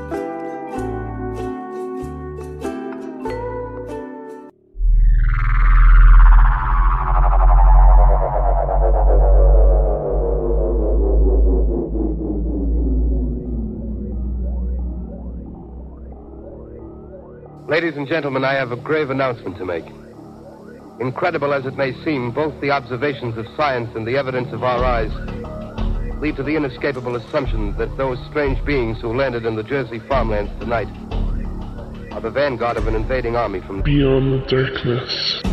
Ladies and gentlemen, I have a grave announcement to make. Incredible as it may seem, both the observations of science and the evidence of our eyes lead to the inescapable assumption that those strange beings who landed in the Jersey farmlands tonight are the vanguard of an invading army from beyond the darkness.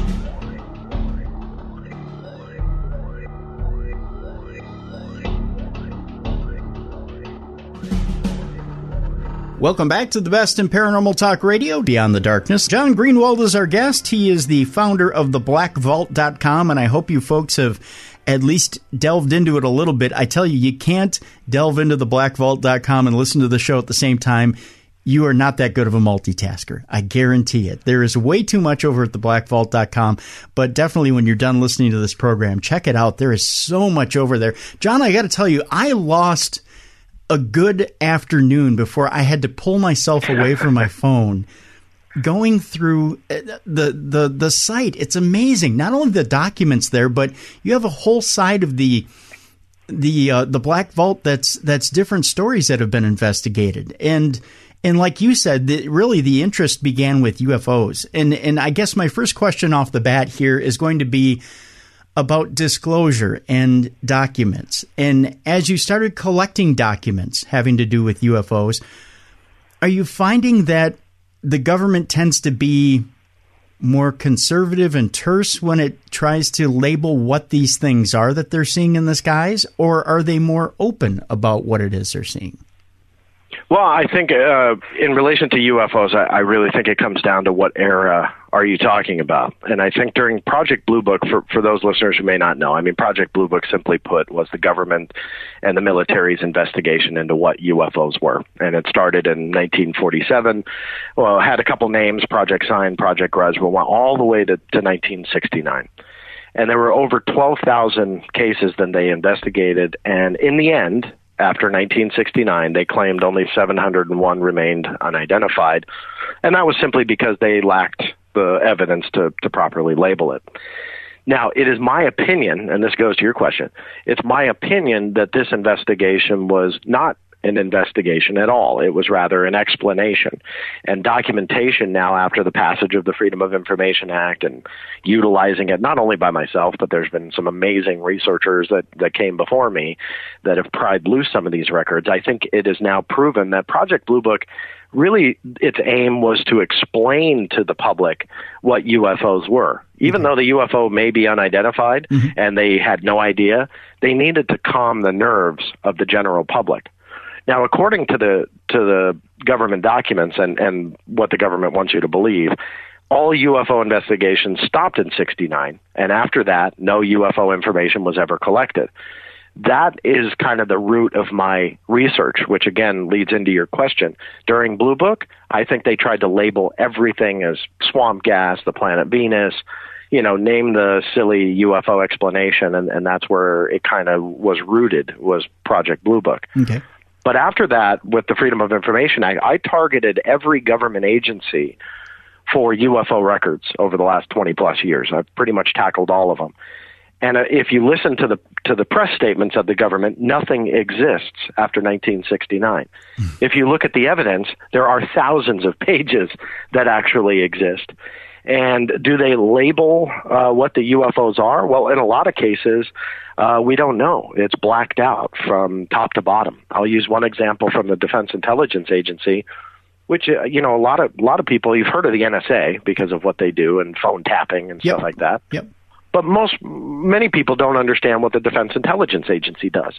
Welcome back to the best in paranormal talk radio, Beyond the Darkness. John Greenwald is our guest. He is the founder of the black vault dot com, and I hope you folks have at least delved into it a little bit. I tell you, you can't delve into the black vault dot com and listen to the show at the same time. You are not that good of a multitasker. I guarantee it. There is way too much over at the black vault dot com, but definitely when you're done listening to this program, check it out. There is so much over there. John, I got to tell you, I lost a good afternoon before I had to pull myself away from my phone going through the, the, the site. It's amazing. Not only the documents there, but you have a whole side of the the uh, the Black Vault that's that's different stories that have been investigated. And And like you said, the, really the interest began with U F Os. And and I guess my first question off the bat here is going to be about disclosure and documents. And as you started collecting documents having to do with U F Os, are you finding that the government tends to be more conservative and terse when it tries to label what these things are that they're seeing in the skies? Or are they more open about what it is they're seeing? Well, I think uh, in relation to U F Os, I, I really think it comes down to what era are you talking about. And I think during Project Blue Book, for, for those listeners who may not know, I mean, Project Blue Book, simply put, was the government and the military's investigation into what U F Os were. And it started in nineteen forty-seven, well, had a couple names, Project Sign, Project Grudge, but went all the way to, to nineteen sixty-nine. And there were over twelve thousand cases that they investigated. And in the end, after nineteen sixty-nine, they claimed only seven hundred one remained unidentified, and that was simply because they lacked the evidence to, to properly label it. Now, it is my opinion, and this goes to your question, it's my opinion that this investigation was not an investigation at all. It was rather an explanation and documentation now after the passage of the Freedom of Information Act and utilizing it not only by myself, but there's been some amazing researchers that, that came before me that have pried loose some of these records. I think it is now proven that Project Blue Book really, its aim was to explain to the public what U F Os were. Even mm-hmm. though the U F O may be unidentified mm-hmm. and they had no idea, they needed to calm the nerves of the general public. Now, according to the to the government documents and, and what the government wants you to believe, all U F O investigations stopped in sixty-nine, and after that, no U F O information was ever collected. That is kind of the root of my research, which again leads into your question. During Blue Book, I think they tried to label everything as swamp gas, the planet Venus, you know, name the silly U F O explanation, and, and that's where it kind of was rooted, was Project Blue Book. Okay. But after that, with the Freedom of Information Act, I targeted every government agency for U F O records over the last twenty plus years. I've pretty much tackled all of them. And uh, if you listen to the to the press statements of the government, nothing exists after nineteen sixty-nine. Mm. If you look at the evidence, there are thousands of pages that actually exist. And do they label uh, what the U F Os are? Well, in a lot of cases, uh, we don't know. It's blacked out from top to bottom. I'll use one example from the Defense Intelligence Agency, which, uh, you know, a lot of a lot of people, you've heard of the N S A because of what they do and phone tapping and yep. stuff like that. Yep. But most, many people don't understand what the Defense Intelligence Agency does.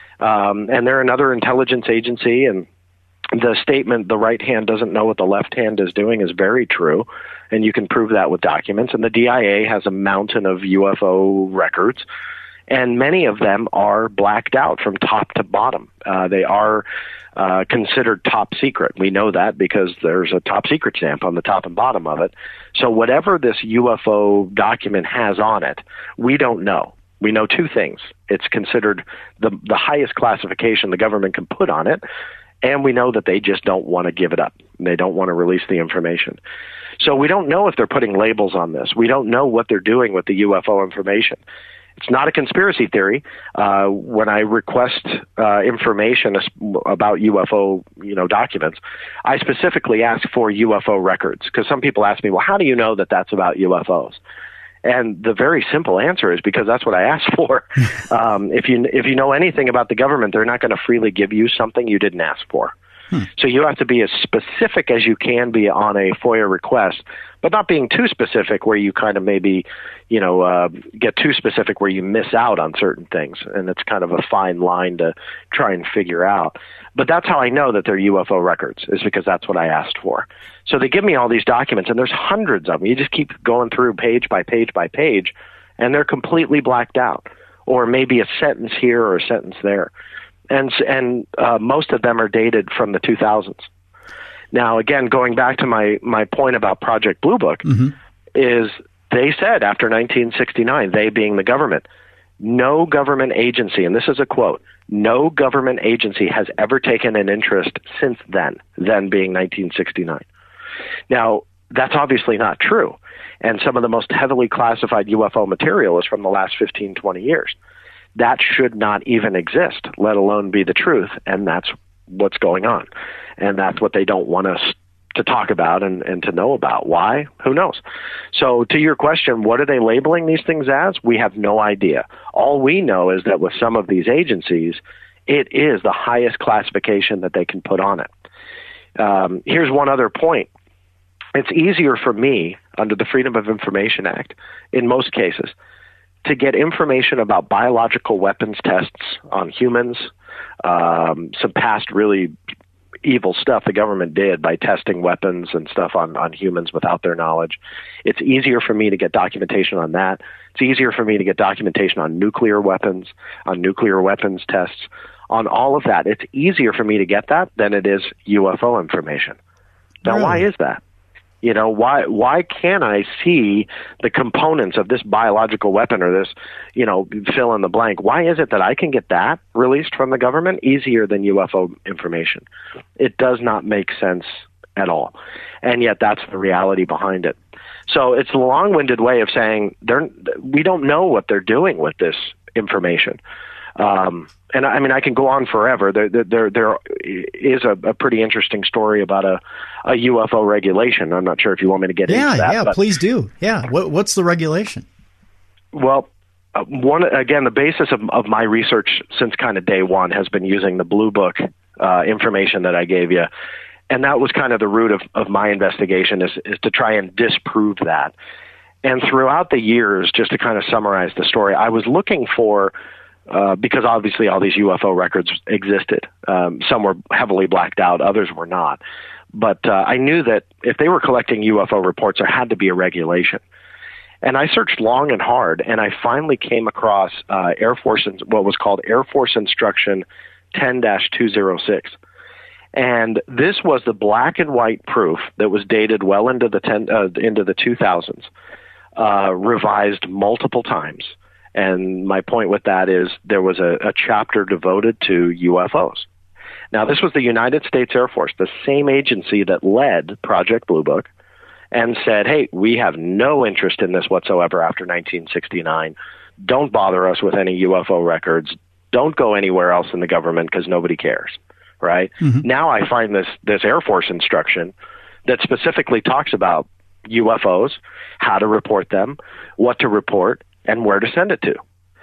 Um, and they're another intelligence agency, and the statement, the right hand doesn't know what the left hand is doing, is very true. And you can prove that with documents. And the D I A has a mountain of U F O records, and many of them are blacked out from top to bottom. Uh, they are uh, considered top secret. We know that because there's a top secret stamp on the top and bottom of it. So whatever this U F O document has on it, we don't know. We know two things. It's considered the the highest classification the government can put on it, and we know that they just don't want to give it up. They don't want to release the information. So we don't know if they're putting labels on this. We don't know what they're doing with the U F O information. It's not a conspiracy theory. Uh, when I request uh, information about U F O, you know, documents, I specifically ask for U F O records, because some people ask me, well, how do you know that that's about U F Os? And the very simple answer is because that's what I asked for. um, if you if you know anything about the government, they're not going to freely give you something you didn't ask for. Hmm. So you have to be as specific as you can be on a FOIA request, but not being too specific where you kind of maybe, you know, uh, get too specific where you miss out on certain things. And it's kind of a fine line to try and figure out. But that's how I know that they're U F O records, is because that's what I asked for. So they give me all these documents, and there's hundreds of them. You just keep going through page by page by page, and they're completely blacked out. or maybe a sentence here or a sentence there. And, and uh, most of them are dated from the two thousands. Now, again, going back to my, my point about Project Blue Book, mm-hmm. is they said after nineteen sixty-nine, they being the government, no government agency, and this is a quote, no government agency has ever taken an interest since then, then being nineteen sixty-nine. Now, that's obviously not true. And some of the most heavily classified U F O material is from the last fifteen, twenty years. That should not even exist, let alone be the truth. And that's what's going on. And that's what they don't want us to talk about and, and to know about. Why? Who knows? So to your question, what are they labeling these things as? We have no idea. All we know is that with some of these agencies, it is the highest classification that they can put on it. Um, here's one other point. It's easier for me, under the Freedom of Information Act, in most cases, to get information about biological weapons tests on humans, um, some past really evil stuff the government did by testing weapons and stuff on, on humans without their knowledge. It's easier for me to get documentation on that. It's easier for me to get documentation on nuclear weapons, on nuclear weapons tests, on all of that. It's easier for me to get that than it is U F O information. Now, really? Why is that? You know, why why can't I see the components of this biological weapon or this, you know, fill in the blank? Why is it that I can get that released from the government easier than U F O information? It does not make sense at all. And yet that's the reality behind it. So it's a long-winded way of saying they're, we don't know what they're doing with this information. Um, and I mean, I can go on forever. There, there, there is a, a pretty interesting story about a, a U F O regulation. I'm not sure if you want me to get yeah, into that. Yeah, yeah, please do. Yeah. What, what's the regulation? Well, uh, one, again, the basis of, of my research since kind of day one has been using the Blue Book, uh, information that I gave you. And that was kind of the root of, of my investigation is, is to try and disprove that. And throughout the years, just to kind of summarize the story, I was looking for, Uh, because obviously all these U F O records existed. Um, some were heavily blacked out, others were not. But uh, I knew that if they were collecting U F O reports, there had to be a regulation. And I searched long and hard, and I finally came across uh, Air Force, what was called Air Force Instruction ten dash two oh six. And this was the black and white proof that was dated well into the ten, uh, into the two thousands, uh, revised multiple times. And my point with that is there was a, a chapter devoted to U F Os. Now, this was the United States Air Force, the same agency that led Project Blue Book, and said, hey, we have no interest in this whatsoever after nineteen sixty-nine. Don't bother us with any U F O records. Don't go anywhere else in the government because nobody cares, right? Mm-hmm. Now I find this, this Air Force instruction that specifically talks about U F Os, how to report them, what to report, and where to send it to.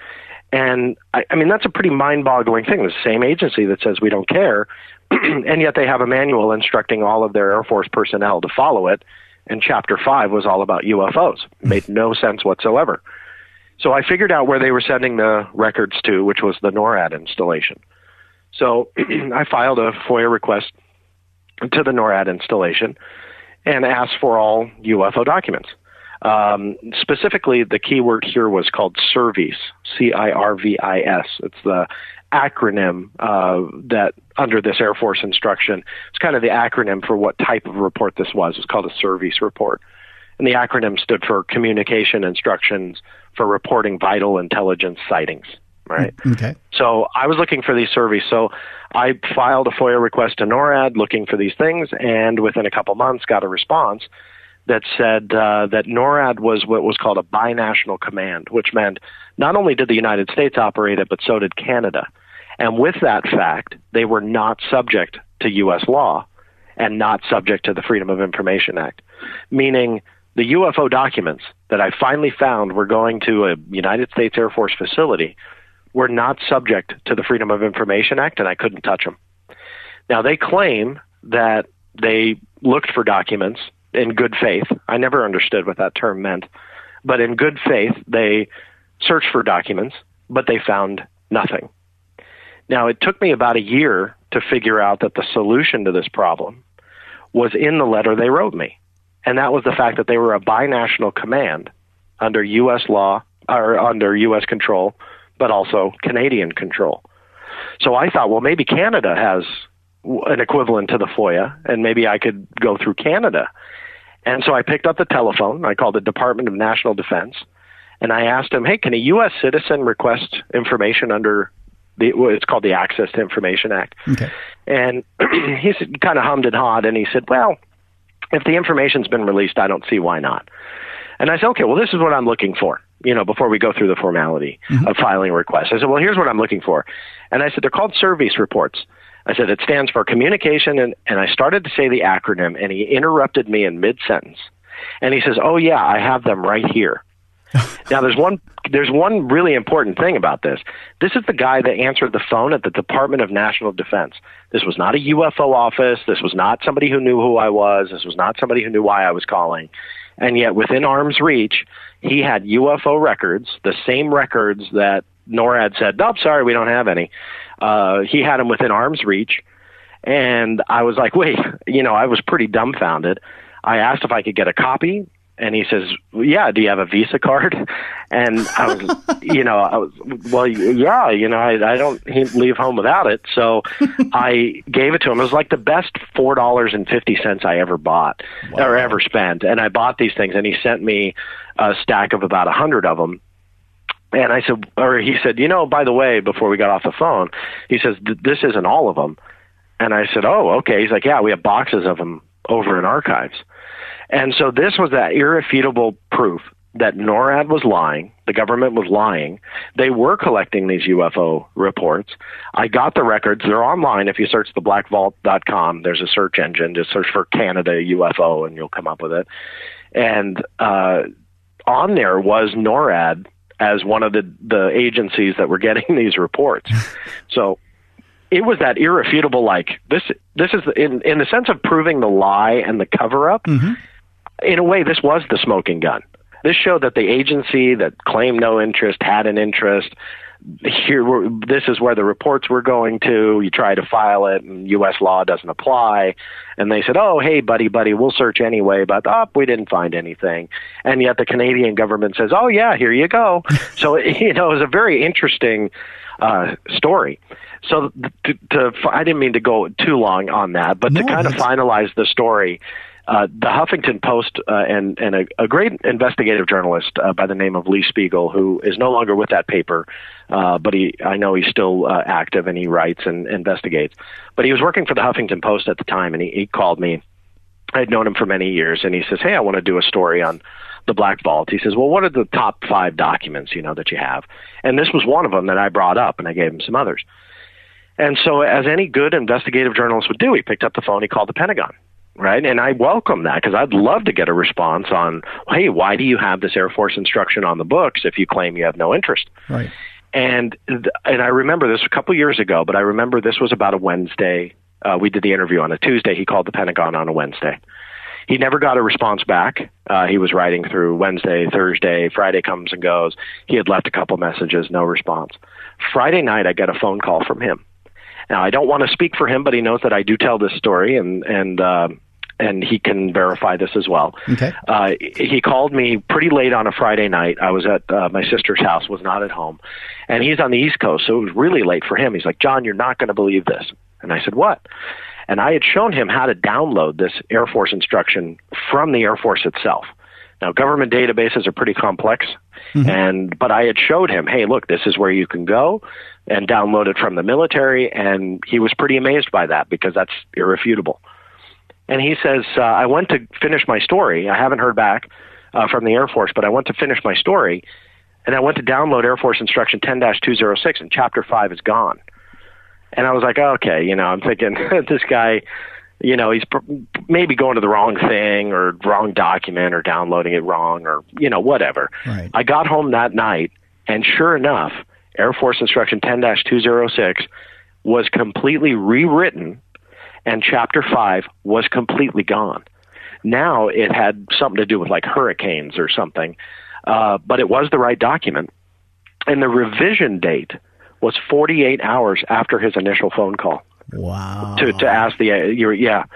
And I, I mean, that's a pretty mind-boggling thing. The same agency that says we don't care, and yet they have a manual instructing all of their Air Force personnel to follow it. And Chapter five was all about U F Os. It made no sense whatsoever. So I figured out where they were sending the records to, which was the NORAD installation. So I filed a FOIA request to the NORAD installation and asked for all U F O documents. Um, specifically, the keyword here was called CIRVIS, C I R V I S. It's the acronym uh, that under this Air Force instruction, it's kind of the acronym for what type of report this was. It's called a CIRVIS report. And the acronym stood for Communication Instructions for Reporting Vital Intelligence Sightings, right? Okay. So I was looking for these CIRVIS. So I filed a FOIA request to NORAD looking for these things, and within a couple months got a response that said uh, that NORAD was what was called a binational command, which meant not only did the United States operate it, but so did Canada. And with that fact, they were not subject to U S law and not subject to the Freedom of Information Act, meaning the U F O documents that I finally found were going to a United States Air Force facility were not subject to the Freedom of Information Act, and I couldn't touch them. Now, they claim that they looked for documents in good faith. I never understood what that term meant. But in good faith, they searched for documents, but they found nothing. Now, it took me about a year to figure out that the solution to this problem was in the letter they wrote me. And that was the fact that they were a binational command under U S law, or under U S control, but also Canadian control. So I thought, well, maybe Canada has an equivalent to the FOIA, and maybe I could go through Canada. And so I picked up the telephone. I called the Department of National Defense, and I asked him, hey, can a U S citizen request information under the, it's called the Access to Information Act? Okay. And he kind of hummed and hawed, and he said, well, if the information's been released, I don't see why not. And I said, okay, well, this is what I'm looking for, you know, before we go through the formality mm-hmm. of filing a request. I said, well, here's what I'm looking for. And I said, they're called service reports. I said, it stands for communication, and, and I started to say the acronym, and he interrupted me in mid-sentence. And he says, oh, yeah, I have them right here. Now, there's one there's one really important thing about this. This is the guy that answered the phone at the Department of National Defense. This was not a U F O office. This was not somebody who knew who I was. This was not somebody who knew why I was calling. And yet, within arm's reach, he had U F O records, the same records that NORAD said, nope, sorry, we don't have any. Uh, he had them within arm's reach. And I was like, wait, you know, I was pretty dumbfounded. I asked if I could get a copy. And he says, yeah, do you have a Visa card? And I was, you know, I was, well, yeah, you know, I, I don't leave home without it. So I gave it to him. It was like the best four dollars and fifty cents I ever bought wow. or ever spent. And I bought these things, and he sent me a stack of about a hundred of them. And I said, or he said, you know, by the way, before we got off the phone, he says, this isn't all of them. And I said, oh, okay. He's like, yeah, we have boxes of them over in archives. And so this was that irrefutable proof that NORAD was lying, the government was lying. They were collecting these U F O reports. I got the records. They're online. If you search the black vault dot com, there's a search engine. Just search for Canada U F O, and you'll come up with it. And uh, on there was NORAD as one of the, the agencies that were getting these reports. So it was that irrefutable, like, this This is, in, in the sense of proving the lie and the cover-up, mm-hmm. in a way, this was the smoking gun. This showed that the agency that claimed no interest had an interest. Here, were, this is where the reports were going to. You try to file it, and U S law doesn't apply. And they said, oh, hey, buddy, buddy, we'll search anyway. But, oh, we didn't find anything. And yet the Canadian government says, oh, yeah, here you go. So, you know, it was a very interesting uh, story. So to, to, I didn't mean to go too long on that, but no, to kind of finalize the story, uh, the Huffington Post uh, and, and a, a great investigative journalist uh, by the name of Lee Spiegel, who is no longer with that paper, uh, but he, I know he's still uh, active and he writes and investigates. But he was working for the Huffington Post at the time, and he, he called me. I had known him for many years, and he says, hey, I want to do a story on the Black Vault. He says, well, what are the top five documents, you know, that you have? And this was one of them that I brought up, and I gave him some others. And so as any good investigative journalist would do, he picked up the phone, he called the Pentagon, right? And I welcome that, because I'd love to get a response on, hey, why do you have this Air Force instruction on the books if you claim you have no interest? Right. And and I remember this a couple years ago, but I remember this was about a Wednesday. Uh, we did the interview on a Tuesday. He called the Pentagon on a Wednesday. He never got a response back. Uh, he was writing through Wednesday, Thursday, Friday comes and goes. He had left a couple messages, no response. Friday night, I got a phone call from him. Now, I don't want to speak for him, but he knows that I do tell this story, and and uh, and he can verify this as well. Okay. Uh, he called me pretty late on a Friday night. I was at uh, my sister's house, was not at home, and he's on the East Coast, so it was really late for him. He's like, John, you're not going to believe this. And I said, what? And I had shown him how to download this Air Force instruction from the Air Force itself. Now, government databases are pretty complex, mm-hmm. and but I had showed him, hey, look, this is where you can go and download it from the military, and he was pretty amazed by that, because that's irrefutable. And he says, uh, I went to finish my story. I haven't heard back uh, from the Air Force, but I went to finish my story, and I went to download Air Force Instruction ten dash two oh six, and Chapter five is gone. And I was like, okay, you know, I'm thinking, this guy, you know, he's pr- maybe going to the wrong thing or wrong document or downloading it wrong or, you know, whatever. Right. I got home that night, and sure enough, Air Force Instruction ten dash two oh six was completely rewritten, and Chapter five was completely gone. Now it had something to do with like hurricanes or something, uh, but it was the right document. And the revision date was forty-eight hours after his initial phone call. Wow. To to ask the, uh, your, yeah.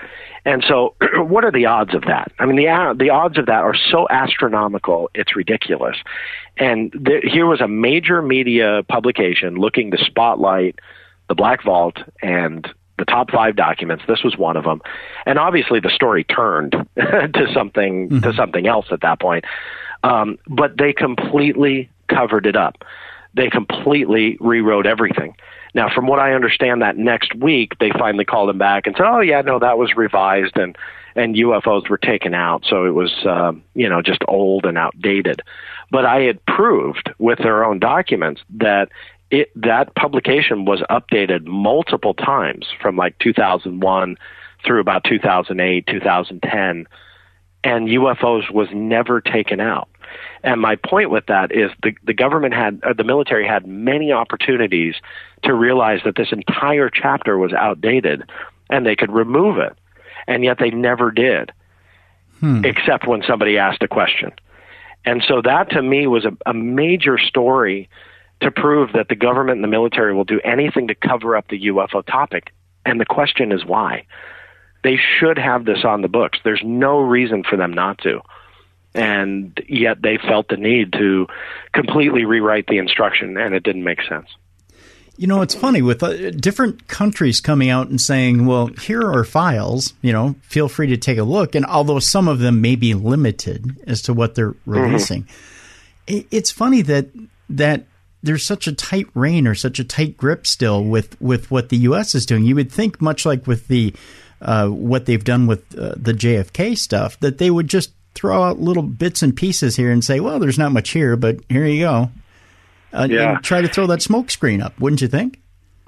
And so what are the odds of that? I mean, the the odds of that are so astronomical, it's ridiculous. And th- here was a major media publication looking to spotlight the Black Vault and the top five documents. This was one of them. And obviously the story turned to something mm-hmm. to something else at that point. Um, but they completely covered it up. They completely rewrote everything. Now, from what I understand, that next week, they finally called him back and said, oh, yeah, no, that was revised, and, and U F Os were taken out. So it was, um, you know, just old and outdated. But I had proved with their own documents that it that publication was updated multiple times from like two thousand one through about two thousand eight, two thousand ten, and U F Os was never taken out. And my point with that is the, the government had, or the military had many opportunities to realize that this entire chapter was outdated and they could remove it. And yet they never did, hmm. except when somebody asked a question. And so that to me was a, a major story to prove that the government and the military will do anything to cover up the U F O topic. And the question is why? They should have this on the books. There's no reason for them not to. And yet they felt the need to completely rewrite the instruction, and it didn't make sense. You know, it's funny with uh, different countries coming out and saying, well, here are files, you know, feel free to take a look. And although some of them may be limited as to what they're releasing, mm-hmm. it, it's funny that that there's such a tight rein or such a tight grip still with, with what the U S is doing. You would think, much like with the uh, what they've done with uh, the J F K stuff, that they would just throw out little bits and pieces here and say, well, there's not much here, but here you go. Uh, yeah. And try to throw that smoke screen up, wouldn't you think?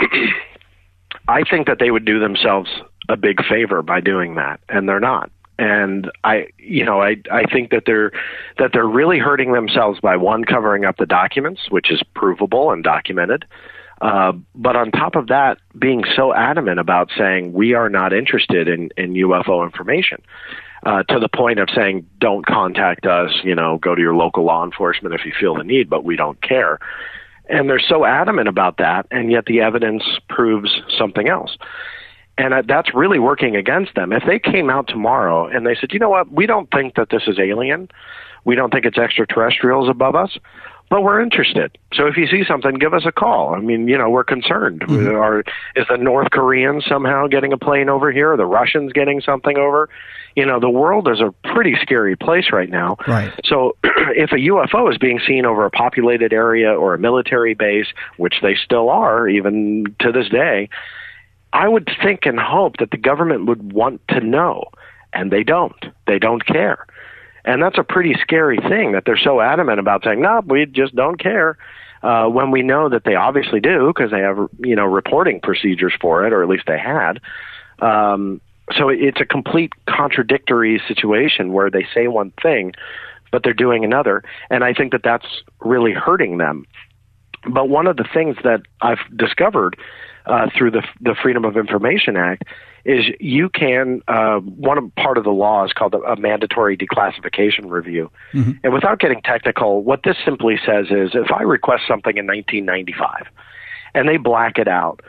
I think that they would do themselves a big favor by doing that, and they're not. And I, you know, I, I think that they're that they're really hurting themselves by, one, covering up the documents, which is provable and documented. Uh, but on top of that, being so adamant about saying we are not interested in, in U F O information. Uh, to the point of saying, don't contact us, you know, go to your local law enforcement if you feel the need, but we don't care. And they're so adamant about that, and yet the evidence proves something else. And uh, that's really working against them. If they came out tomorrow and they said, you know what, we don't think that this is alien, we don't think it's extraterrestrials above us, but we're interested. So if you see something, give us a call. I mean, you know, we're concerned. Mm-hmm. Are, is the North Koreans somehow getting a plane over here? Are the Russians getting something over? You know, the world is a pretty scary place right now. Right. So if a U F O is being seen over a populated area or a military base, which they still are even to this day, I would think and hope that the government would want to know, and they don't. They don't care. And that's a pretty scary thing, that they're so adamant about saying, no, we just don't care, uh, when we know that they obviously do, because they have, you know, reporting procedures for it, or at least they had. Um, so it's a complete contradictory situation where they say one thing, but they're doing another. And I think that that's really hurting them. But one of the things that I've discovered uh, through the the Freedom of Information Act is you can, uh, one part of the law is called a, a mandatory declassification review. Mm-hmm. And without getting technical, what this simply says is if I request something in nineteen ninety-five and they black it out,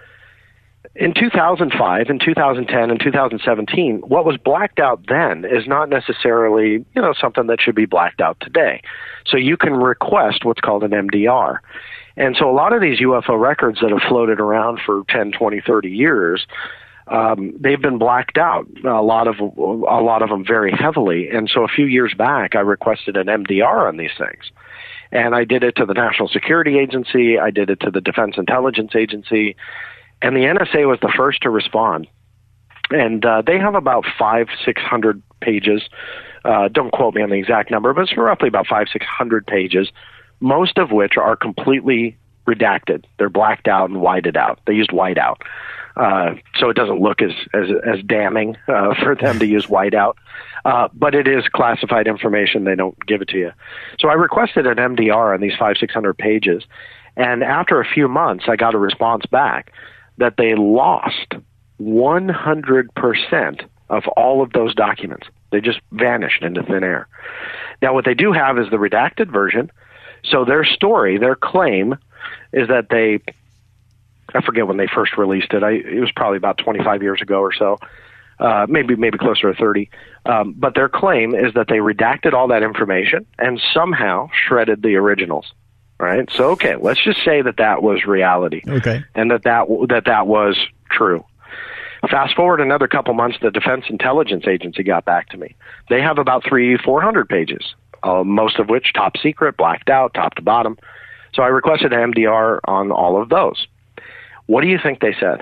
in two thousand five, in two thousand ten, and two thousand seventeen, what was blacked out then is not necessarily, you know, something that should be blacked out today. So you can request what's called an M D R. And so a lot of these U F O records that have floated around for ten, twenty, thirty years, um, they've been blacked out, a lot of a lot of them very heavily. And so a few years back, I requested an M D R on these things. And I did it to the National Security Agency. I did it to the Defense Intelligence Agency. And the N S A was the first to respond. And uh, they have about five, six hundred pages. Uh, don't quote me on the exact number, but it's roughly about five, six hundred pages, most of which are completely redacted. They're blacked out and whited out. They used whiteout. Uh, so it doesn't look as, as, as damning uh, for them to use whiteout. Uh, but it is classified information. They don't give it to you. So I requested an M D R on these five, six hundred pages. And after a few months, I got a response back that they lost one hundred percent of all of those documents. They just vanished into thin air. Now, what they do have is the redacted version. So their story, their claim, is that they, I forget when they first released it. I, it was probably about twenty-five years ago or so. uh, maybe maybe closer to thirty. Um, but their claim is that they redacted all that information and somehow shredded the originals. Right? So, okay, let's just say that that was reality. Okay. And that that, that, that was true. Fast forward another couple months, the Defense Intelligence Agency got back to me. They have about three, four hundred pages, uh, most of which top secret, blacked out, top to bottom. So I requested M D R on all of those. What do you think they said?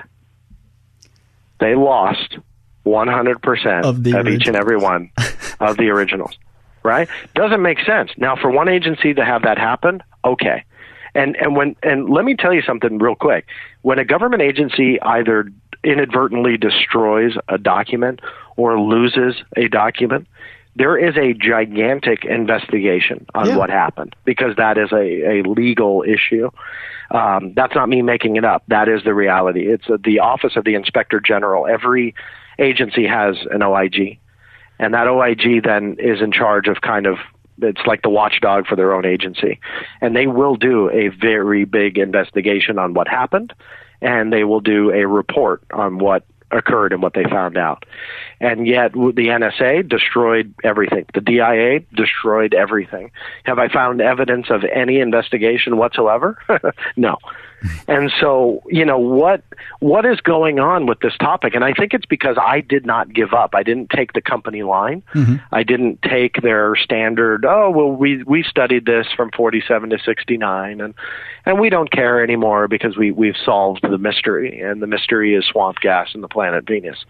They lost one hundred percent of, the of each and every one of the originals. Right? Doesn't make sense. Now, for one agency to have that happen, okay. And and when and let me tell you something real quick. When a government agency either inadvertently destroys a document or loses a document, there is a gigantic investigation on yeah. what happened, because that is a, a legal issue. Um, that's not me making it up. That is the reality. It's uh, the Office of the Inspector General. Every agency has an O I G. And that O I G then is in charge of kind of, it's like the watchdog for their own agency. And they will do a very big investigation on what happened, and they will do a report on what occurred and what they found out. And yet the N S A destroyed everything. The D I A destroyed everything. Have I found evidence of any investigation whatsoever? No. And so, you know, what what is going on with this topic? And I think it's because I did not give up. I didn't take the company line. Mm-hmm. I didn't take their standard, oh, well, we, we studied this from forty-seven to sixty-nine, and, and we don't care anymore because we, we've solved the mystery, and the mystery is swamp gas and the planet Venus.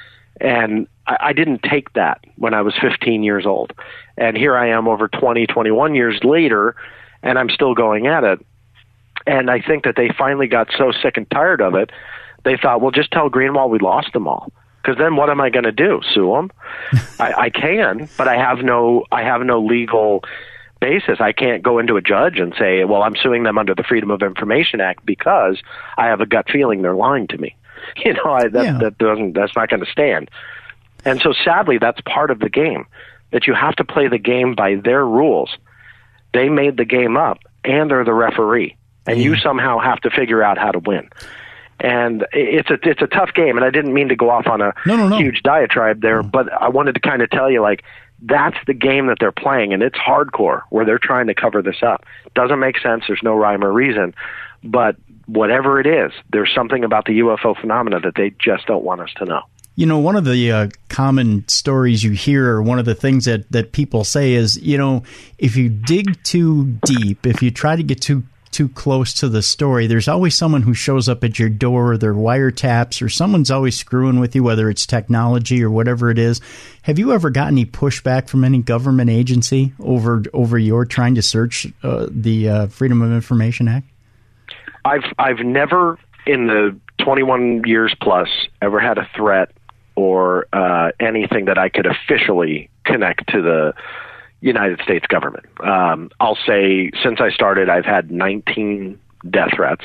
And I, I didn't take that when I was fifteen years old. And here I am over twenty, twenty-one years later, and I'm still going at it. And I think that they finally got so sick and tired of it, they thought, well, just tell Greenwald we lost them all. Because then what am I going to do? Sue them? I, I can, but I have no, I have no legal basis. I can't go into a judge and say, well, I'm suing them under the Freedom of Information Act because I have a gut feeling they're lying to me. You know, I, that, yeah. that doesn't, that's not going to stand. And so sadly, that's part of the game, that you have to play the game by their rules. They made the game up, and they're the referee. And you somehow have to figure out how to win. And it's a it's a tough game. And I didn't mean to go off on a no, no, no. huge diatribe there, but I wanted to kind of tell you, like, that's the game that they're playing, and it's hardcore, where they're trying to cover this up. Doesn't make sense. There's no rhyme or reason. But whatever it is, there's something about the U F O phenomena that they just don't want us to know. You know, one of the uh, common stories you hear, or one of the things that, that people say is, you know, if you dig too deep, if you try to get too too close to the story, there's always someone who shows up at your door, or their wiretaps, or someone's always screwing with you, whether it's technology or whatever it is. Have you ever got any pushback from any government agency over over your trying to search uh, the uh, Freedom of Information Act? I've I've never, in the twenty-one years plus, ever had a threat or uh, anything that I could officially connect to the United States government. Um, I'll say since I started, I've had nineteen death threats,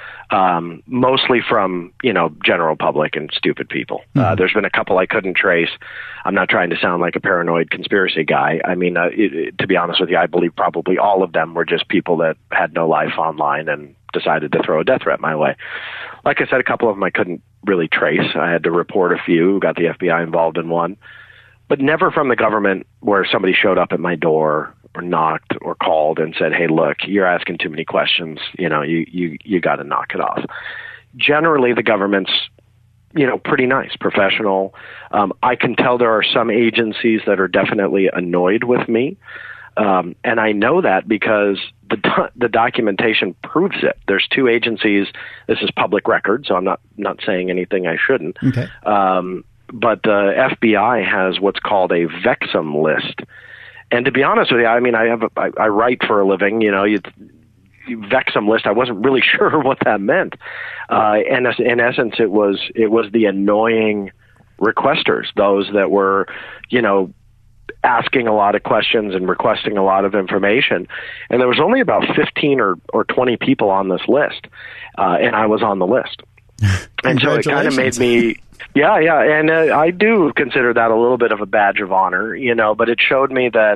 um, mostly from, you know, general public and stupid people. Mm-hmm. Uh, there's been a couple I couldn't trace. I'm not trying to sound like a paranoid conspiracy guy. I mean, uh, it, it, to be honest with you, I believe probably all of them were just people that had no life online and decided to throw a death threat my way. Like I said, a couple of them I couldn't really trace. I had to report a few, got the F B I involved in one. But never from the government where somebody showed up at my door or knocked or called and said, hey, look, you're asking too many questions. You know, you, you, you got to knock it off. Generally, the government's, you know, pretty nice, professional. Um, I can tell there are some agencies that are definitely annoyed with me. Um, and I know that because the do- the documentation proves it. There's two agencies. This is public record, so I'm not, not saying anything I shouldn't. Okay. Um, But the F B I has what's called a VEXIM list. And to be honest with you, I mean, I have a, I, I write for a living, you know, you, you VEXIM list. I wasn't really sure what that meant. Uh, and in essence, it was, it was the annoying requesters, those that were, you know, asking a lot of questions and requesting a lot of information. And there was only about fifteen or, or twenty people on this list. Uh, and I was on the list. And so it kind of made me, yeah, yeah. And uh, I do consider that a little bit of a badge of honor, you know, but it showed me that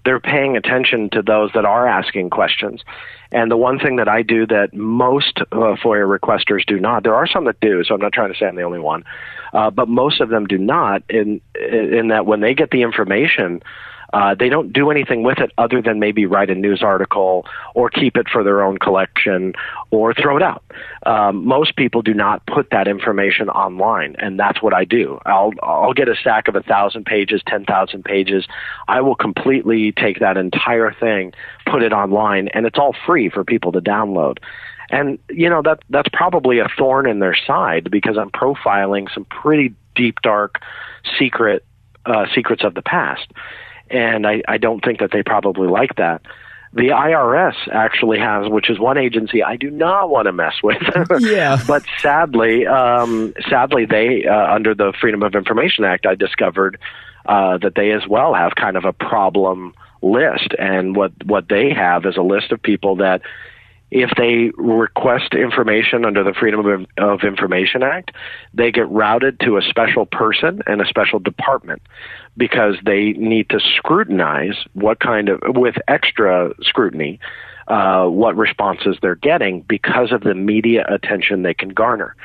they're paying attention to those that are asking questions. And the one thing that I do that most uh, FOIA requesters do not, there are some that do, so I'm not trying to say I'm the only one, uh, but most of them do not, in in that when they get the information, Uh, they don't do anything with it other than maybe write a news article or keep it for their own collection or throw it out. Um, most people do not put that information online, and that's what I do. I'll I'll get a stack of one thousand pages, ten thousand pages. I will completely take that entire thing, put it online, and it's all free for people to download. And, you know, that that's probably a thorn in their side because I'm profiling some pretty deep, dark, secret uh, secrets of the past. And I, I don't think that they probably like that. The I R S actually has, which is one agency I do not want to mess with. Yeah. But sadly, um, sadly, they uh, under the Freedom of Information Act, I discovered uh, that they as well have kind of a problem list. And what what they have is a list of people that, if they request information under the Freedom of, of Information Act, they get routed to a special person and a special department because they need to scrutinize what kind of, with extra scrutiny, uh, what responses they're getting because of the media attention they can garner.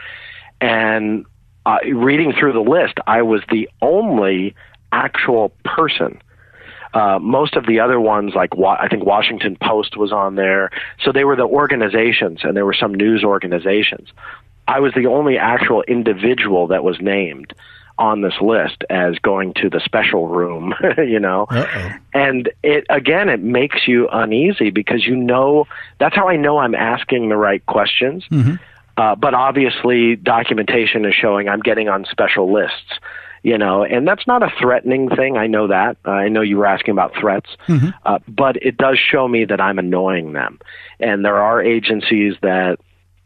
And uh, reading through the list, I was the only actual person. Uh, most of the other ones, like wa- I think Washington Post was on there. So they were the organizations, and there were some news organizations. I was the only actual individual that was named on this list as going to the special room, you know. Uh-oh. And it again, it makes you uneasy because you know, that's how I know I'm asking the right questions. Mm-hmm. Uh, but obviously, documentation is showing I'm getting on special lists. You know, and that's not a threatening thing. I know that. Uh, I know you were asking about threats, mm-hmm. uh, but it does show me that I'm annoying them. And there are agencies that,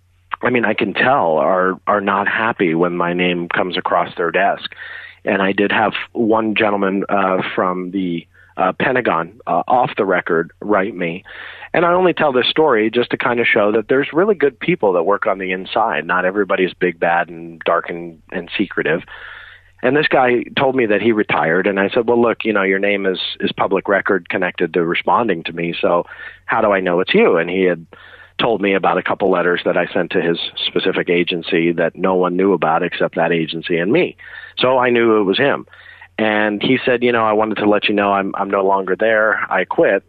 I mean, I can tell are are not happy when my name comes across their desk. And I did have one gentleman uh, from the uh, Pentagon uh, off the record write me. And I only tell this story just to kind of show that there's really good people that work on the inside. Not everybody's big, bad, and dark and, and secretive. And this guy told me that he retired, and I said, well, look, you know, your name is, is public record connected to responding to me, so how do I know it's you? And he had told me about a couple letters that I sent to his specific agency that no one knew about except that agency and me. So I knew it was him. And he said, you know, I wanted to let you know I'm I'm no longer there. I quit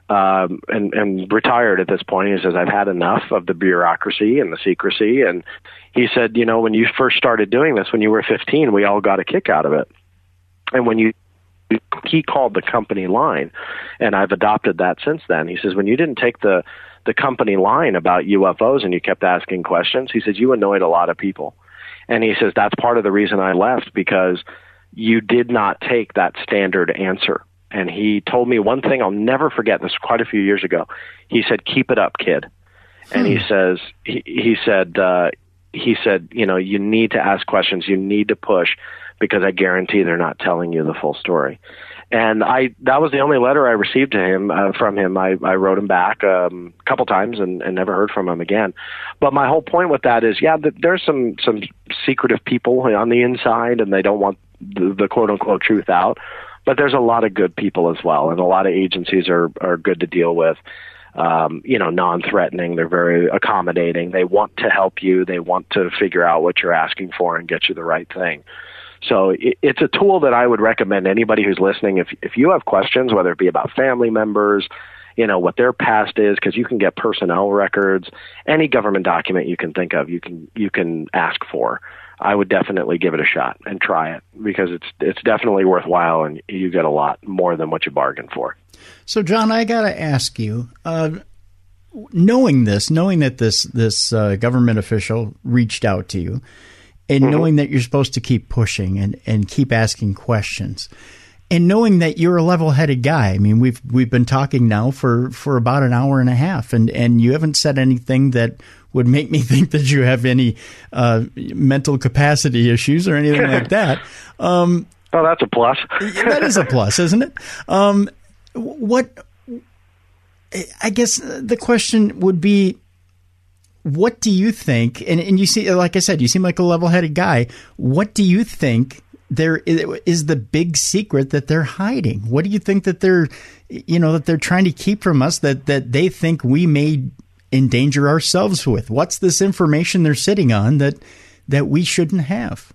um, and, and retired at this point. He says, I've had enough of the bureaucracy and the secrecy. And he said, you know, when you first started doing this, when you were fifteen, we all got a kick out of it. And when you, he called the company line, and I've adopted that since then. He says, when you didn't take the, the company line about U F Os and you kept asking questions, he says, you annoyed a lot of people. And he says, that's part of the reason I left, because you did not take that standard answer. And he told me one thing I'll never forget. This was quite a few years ago. He said, keep it up, kid. Hmm. And he says, he, he said, uh, he said, you know, you need to ask questions. You need to push, because I guarantee they're not telling you the full story. And I, that was the only letter I received to him, uh, from him. I, I wrote him back, um, a couple times and, and never heard from him again. But my whole point with that is, yeah, th- there's some, some secretive people on the inside, and they don't want the, the quote unquote truth out. But there's a lot of good people as well, and a lot of agencies are, are good to deal with. Um, you know, non-threatening. They're very accommodating. They want to help you. They want to figure out what you're asking for and get you the right thing. So it, it's a tool that I would recommend anybody who's listening. If if you have questions, whether it be about family members, you know, what their past is, because you can get personnel records, any government document you can think of, you can you can ask for. I would definitely give it a shot and try it, because it's it's definitely worthwhile, and you get a lot more than what you bargained for. So, John, I got to ask you, uh, knowing this, knowing that this this uh, government official reached out to you, and mm-hmm. knowing that you're supposed to keep pushing and, and keep asking questions, and knowing that you're a level-headed guy. I mean, we've we've been talking now for, for about an hour and a half, and, and you haven't said anything that would make me think that you have any uh, mental capacity issues or anything like that. Um, oh, that's a plus. That is a plus, isn't it? Um, what, I guess the question would be, what do you think, and, and you see, like I said, you seem like a level-headed guy. What do you think there is the big secret that they're hiding? What do you think that they're, you know, that they're trying to keep from us that, that they think we may endanger ourselves with? What's this information they're sitting on that, that we shouldn't have?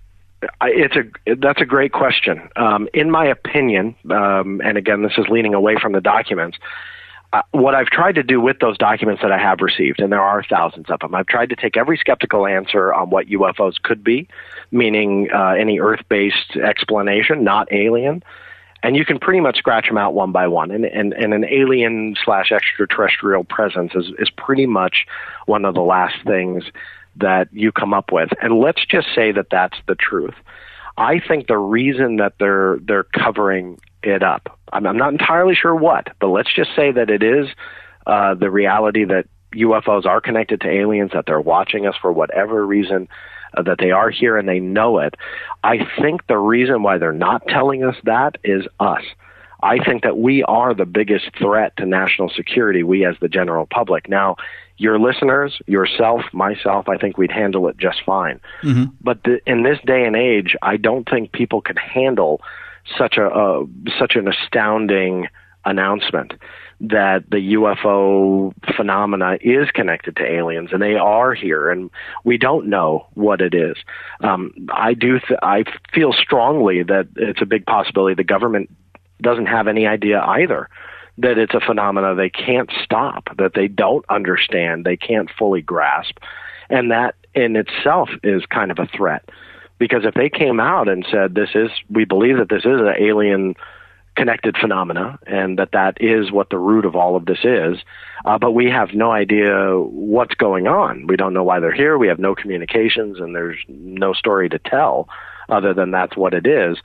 It's a that's a great question. Um, in my opinion, um, and again, this is leaning away from the documents. Uh, what I've tried to do with those documents that I have received, and there are thousands of them, I've tried to take every skeptical answer on what U F Os could be, meaning uh, any Earth-based explanation, not alien, and you can pretty much scratch them out one by one. And, and, and an alien slash extraterrestrial presence is, is pretty much one of the last things that you come up with. And let's just say that that's the truth. I think the reason that they're they're covering it up, I'm, I'm not entirely sure what, but let's just say that it is uh, the reality that U F Os are connected to aliens, that they're watching us for whatever reason, uh, that they are here and they know it. I think the reason why they're not telling us that is us. I think that we are the biggest threat to national security, we as the general public. Now, your listeners, yourself, myself, I think we'd handle it just fine. Mm-hmm. But the, in this day and age, I don't think people can handle such a uh, such an astounding announcement that the U F O phenomena is connected to aliens and they are here, and we don't know what it is. Um, I do. Th- I feel strongly that it's a big possibility the government doesn't have any idea either, that it's a phenomena they can't stop, that they don't understand, they can't fully grasp. And that in itself is kind of a threat. Because if they came out and said, this is, we believe that this is an alien connected phenomena and that that is what the root of all of this is, uh, but we have no idea what's going on. We don't know why they're here. We have no communications and there's no story to tell other than that's what it is.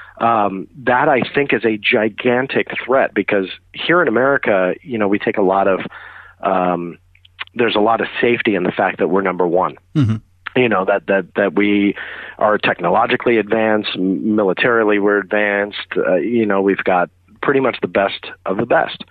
Um, that I think is a gigantic threat because here in America, you know, we take a lot of, um, there's a lot of safety in the fact that we're number one. Mm-hmm. You know, that, that, that we are technologically advanced, militarily we're advanced, uh, you know, we've got pretty much the best of the best.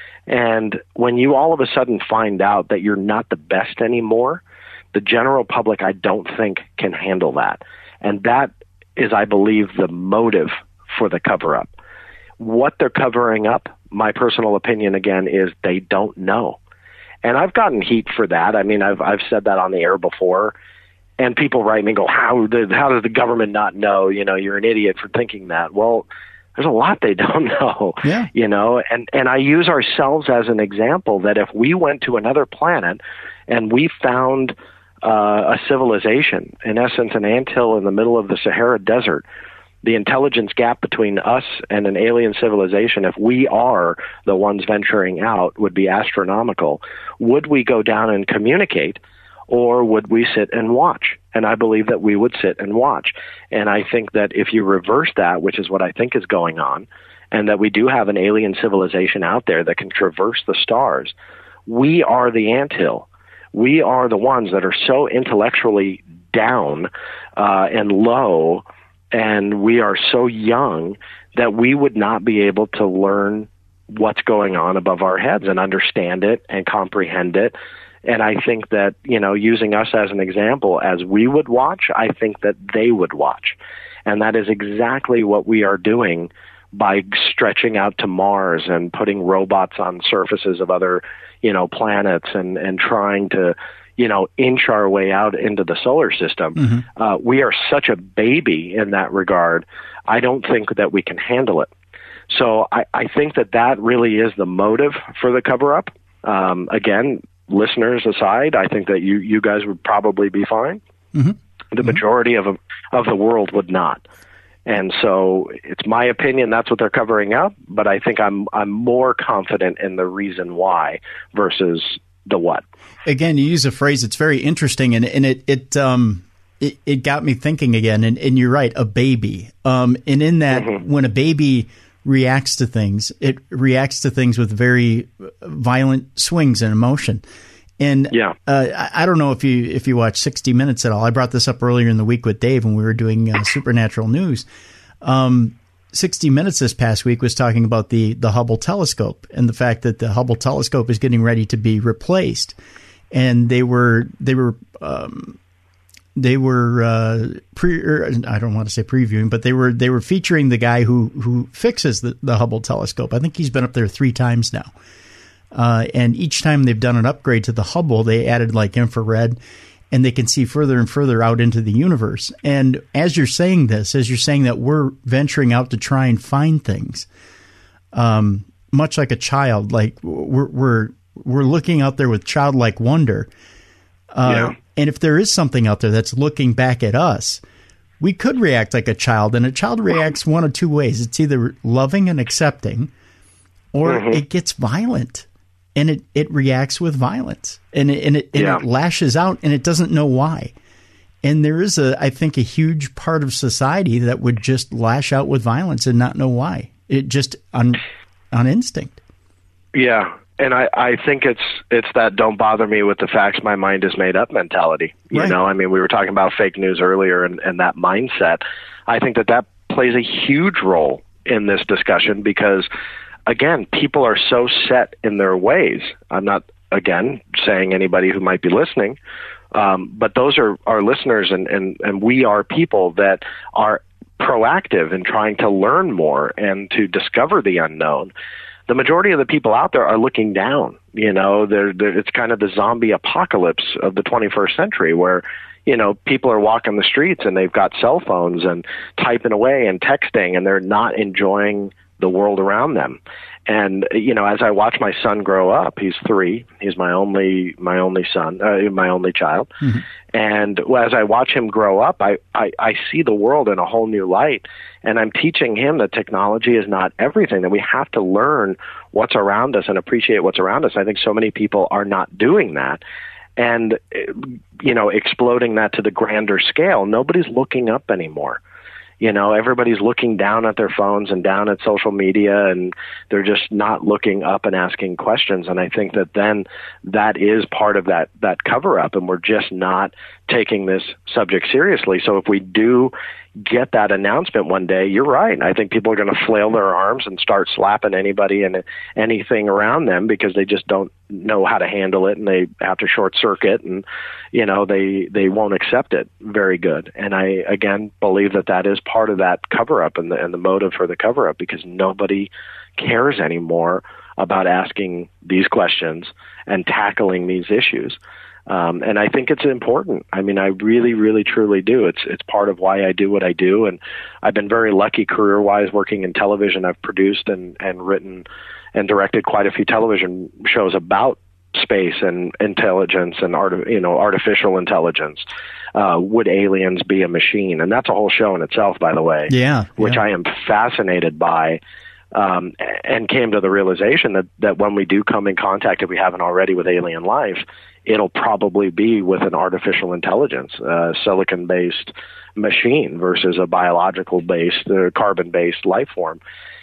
And when you all of a sudden find out that you're not the best anymore, the general public, I don't think, can handle that. And that is, I believe, the motive for the cover-up. What they're covering up, my personal opinion, again, is they don't know. And I've gotten heat for that. I mean, I've I've said that on the air before. And people write me and go, how, the, how does the government not know? You know, you're an idiot for thinking that. Well, there's a lot they don't know, yeah. you know, and, and I use ourselves as an example that if we went to another planet and we found uh, a civilization, in essence, an anthill in the middle of the Sahara Desert, the intelligence gap between us and an alien civilization, if we are the ones venturing out, would be astronomical. Would we go down and communicate? Or would we sit and watch? And I believe that we would sit and watch. And I think that if you reverse that, which is what I think is going on, and that we do have an alien civilization out there that can traverse the stars, we are the anthill. We are the ones that are so intellectually down uh, and low, and we are so young that we would not be able to learn what's going on above our heads and understand it and comprehend it. And I think that, you know, using us as an example, as we would watch, I think that they would watch. And that is exactly what we are doing by stretching out to Mars and putting robots on surfaces of other, you know, planets and, and trying to, you know, inch our way out into the solar system. Mm-hmm. Uh, we are such a baby in that regard. I don't think that we can handle it. So I, I think that that really is the motive for the cover-up. Um, again, listeners aside, I think that you, you guys would probably be fine. Mm-hmm. The majority of of the world would not. And so it's my opinion that's what they're covering up, but I think I'm I'm more confident in the reason why versus the what. Again, you use a phrase that's very interesting, and, and it it um it, it got me thinking again, and, and you're right, a baby. Um and in that mm-hmm. when a baby reacts to things, it reacts to things with very violent swings and emotion. And yeah. uh, I, I don't know if you if you watch sixty minutes at all. I brought this up earlier in the week with Dave when we were doing uh, Supernatural News. Um, sixty minutes this past week was talking about the, the Hubble telescope and the fact that the Hubble telescope is getting ready to be replaced. And they were they were um, they were uh, pre. Or, I don't want to say previewing, but they were they were featuring the guy who who fixes the, the Hubble telescope. I think he's been up there three times now, uh, and each time they've done an upgrade to the Hubble, they added like infrared, and they can see further and further out into the universe. And as you're saying this, as you're saying that we're venturing out to try and find things, um, much like a child, like we're we're we're looking out there with childlike wonder. Uh, yeah. And if there is something out there that's looking back at us, we could react like a child. And a child reacts one of two ways. It's either loving and accepting, or mm-hmm. it gets violent. And it, it reacts with violence. And it, and, it, and yeah. it lashes out, and it doesn't know why. And there is, a, I think, a huge part of society that would just lash out with violence and not know why. It just on, on instinct. Yeah. And I, I think it's it's that don't bother me with the facts, my mind is made up mentality. You right. know, I mean, we were talking about fake news earlier and, and that mindset. I think that that plays a huge role in this discussion because, again, people are so set in their ways. I'm not, again, saying anybody who might be listening, um, but those are our listeners, and, and, and we are people that are proactive in trying to learn more and to discover the unknown. The majority of the people out there are looking down. You know, they're, they're, it's kind of the zombie apocalypse of the twenty-first century where, you know, people are walking the streets and they've got cell phones and typing away and texting, and they're not enjoying the world around them. And, you know, as I watch my son grow up, he's three, he's my only, my only son, uh, my only child. Mm-hmm. And as I watch him grow up, I, I, I see the world in a whole new light. And I'm teaching him that technology is not everything, that we have to learn what's around us and appreciate what's around us. I think so many people are not doing that. And, you know, exploding that to the grander scale, nobody's looking up anymore. You know, everybody's looking down at their phones and down at social media, and they're just not looking up and asking questions. And I think that then that is part of that, that cover up, and we're just not taking this subject seriously. So if we do get that announcement one day, you're right. I think people are going to flail their arms and start slapping anybody and anything around them because they just don't know how to handle it, and they have to short circuit, and, you know, they, they won't accept it very good. And I, again, believe that that is part of that cover up and the, and the motive for the cover up, because nobody cares anymore about asking these questions and tackling these issues. Um, and I think it's important. I mean, I really, really, truly do. It's it's part of why I do what I do. And I've been very lucky career-wise working in television. I've produced and, and written and directed quite a few television shows about space and intelligence and art, you know, artificial intelligence. Uh, would aliens be a machine? And that's a whole show in itself, by the way. Yeah. Which yeah. I am fascinated by. Um, and came to the realization that, that when we do come in contact, if we haven't already, with alien life, it'll probably be with an artificial intelligence, uh, silicon-based machine versus a biological-based, uh, carbon-based life form.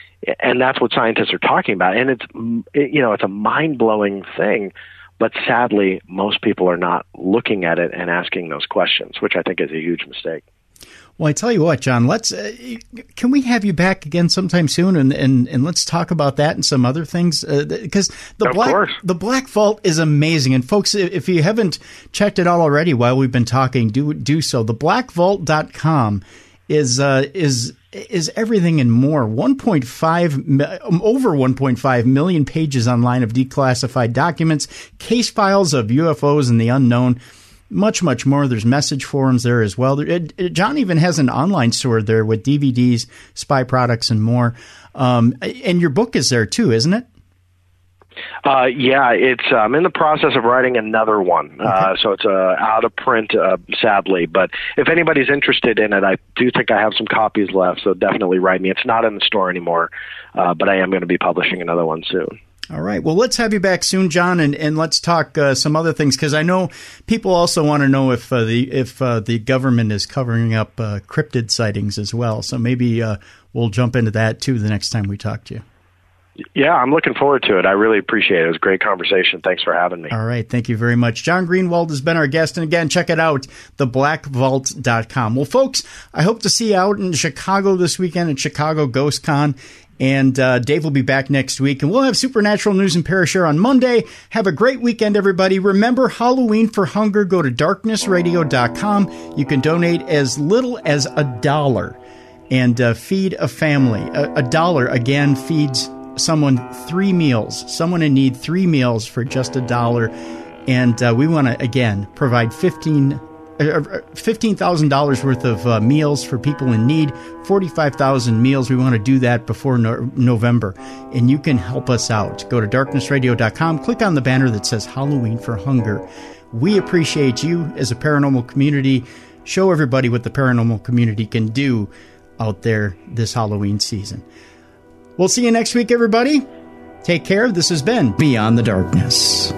And that's what scientists are talking about. And it's, you know, it's a mind-blowing thing, but sadly, most people are not looking at it and asking those questions, which I think is a huge mistake. Well, I tell you what, John, let's uh, can we have you back again sometime soon, and, and, and let's talk about that and some other things, because uh, the of black course. the Black Vault is amazing. And folks, if you haven't checked it out already while we've been talking, do do so. the black vault dot com is uh, is is everything and more. one point five over one point five million pages online of declassified documents, case files of U F Os and the unknown. Much, much more. There's message forums there as well. It, it, John even has an online store there with D V Ds, spy products, and more. Um, and your book is there too, isn't it? Uh, yeah, it's. Uh, I'm in the process of writing another one, okay. uh, so it's uh, out of print, uh, sadly. But if anybody's interested in it, I do think I have some copies left. So definitely write me. It's not in the store anymore, uh, but I am going to be publishing another one soon. All right. Well, let's have you back soon, John, and, and let's talk uh, some other things, because I know people also want to know if uh, the if uh, the government is covering up uh, cryptid sightings as well. So maybe uh, we'll jump into that too the next time we talk to you. Yeah, I'm looking forward to it. I really appreciate it. It was a great conversation. Thanks for having me. All right. Thank you very much. John Greenwald has been our guest. And again, check it out, the black vault dot com. Well, folks, I hope to see you out in Chicago this weekend at Chicago Ghost Con. And uh, Dave will be back next week. And we'll have Supernatural News and Parashare on Monday. Have a great weekend, everybody. Remember, Halloween for Hunger. Go to darkness radio dot com. You can donate as little as a dollar and uh, feed a family. A, a dollar, again, feeds someone three meals, someone in need three meals for just a dollar. And uh, we want to, again, provide fifteen thousand dollars worth of uh, meals for people in need, forty-five thousand meals. We want to do that before no- November. And you can help us out. Go to darkness radio dot com, click on the banner that says Halloween for Hunger. We appreciate you as a paranormal community. Show everybody what the paranormal community can do out there this Halloween season. We'll see you next week, everybody. Take care. This has been Beyond the Darkness.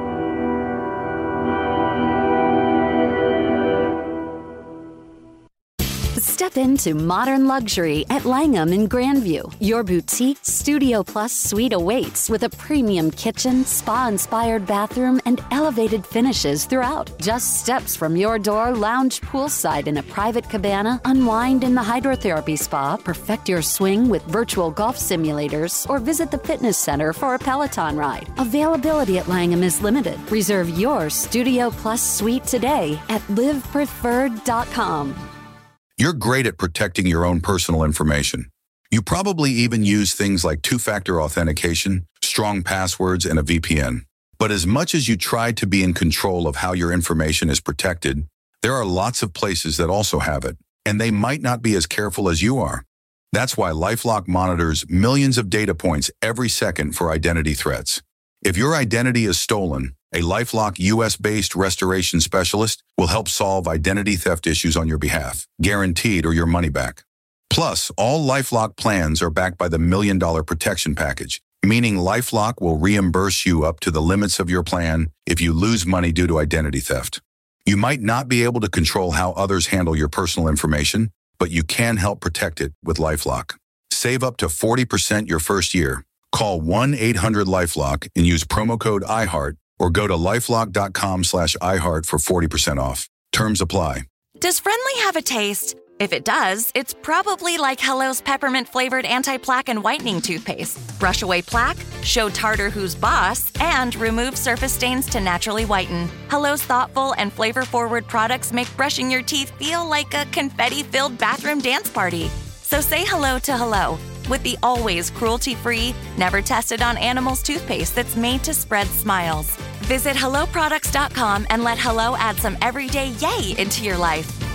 Step into modern luxury at Langham in Grandview. Your boutique Studio Plus suite awaits with a premium kitchen, spa-inspired bathroom, and elevated finishes throughout. Just steps from your door, lounge poolside in a private cabana, unwind in the hydrotherapy spa, perfect your swing with virtual golf simulators, or visit the fitness center for a Peloton ride. Availability at Langham is limited. Reserve your Studio Plus suite today at live preferred dot com. You're great at protecting your own personal information. You probably even use things like two-factor authentication, strong passwords, and a V P N. But as much as you try to be in control of how your information is protected, there are lots of places that also have it, and they might not be as careful as you are. That's why LifeLock monitors millions of data points every second for identity threats. If your identity is stolen, a LifeLock U S-based restoration specialist will help solve identity theft issues on your behalf, guaranteed or your money back. Plus, all LifeLock plans are backed by the Million Dollar Protection Package, meaning LifeLock will reimburse you up to the limits of your plan if you lose money due to identity theft. You might not be able to control how others handle your personal information, but you can help protect it with LifeLock. Save up to forty percent your first year. Call one eight hundred LifeLock and use promo code iHeart, or go to lifelock.com slash iHeart for forty percent off. Terms apply. Does Friendly have a taste? If it does, it's probably like Hello's peppermint-flavored anti-plaque and whitening toothpaste. Brush away plaque, show tartar who's boss, and remove surface stains to naturally whiten. Hello's thoughtful and flavor-forward products make brushing your teeth feel like a confetti-filled bathroom dance party. So say hello to Hello with the always cruelty-free, never tested on animals toothpaste that's made to spread smiles. Visit hello products dot com and let Hello add some everyday yay into your life.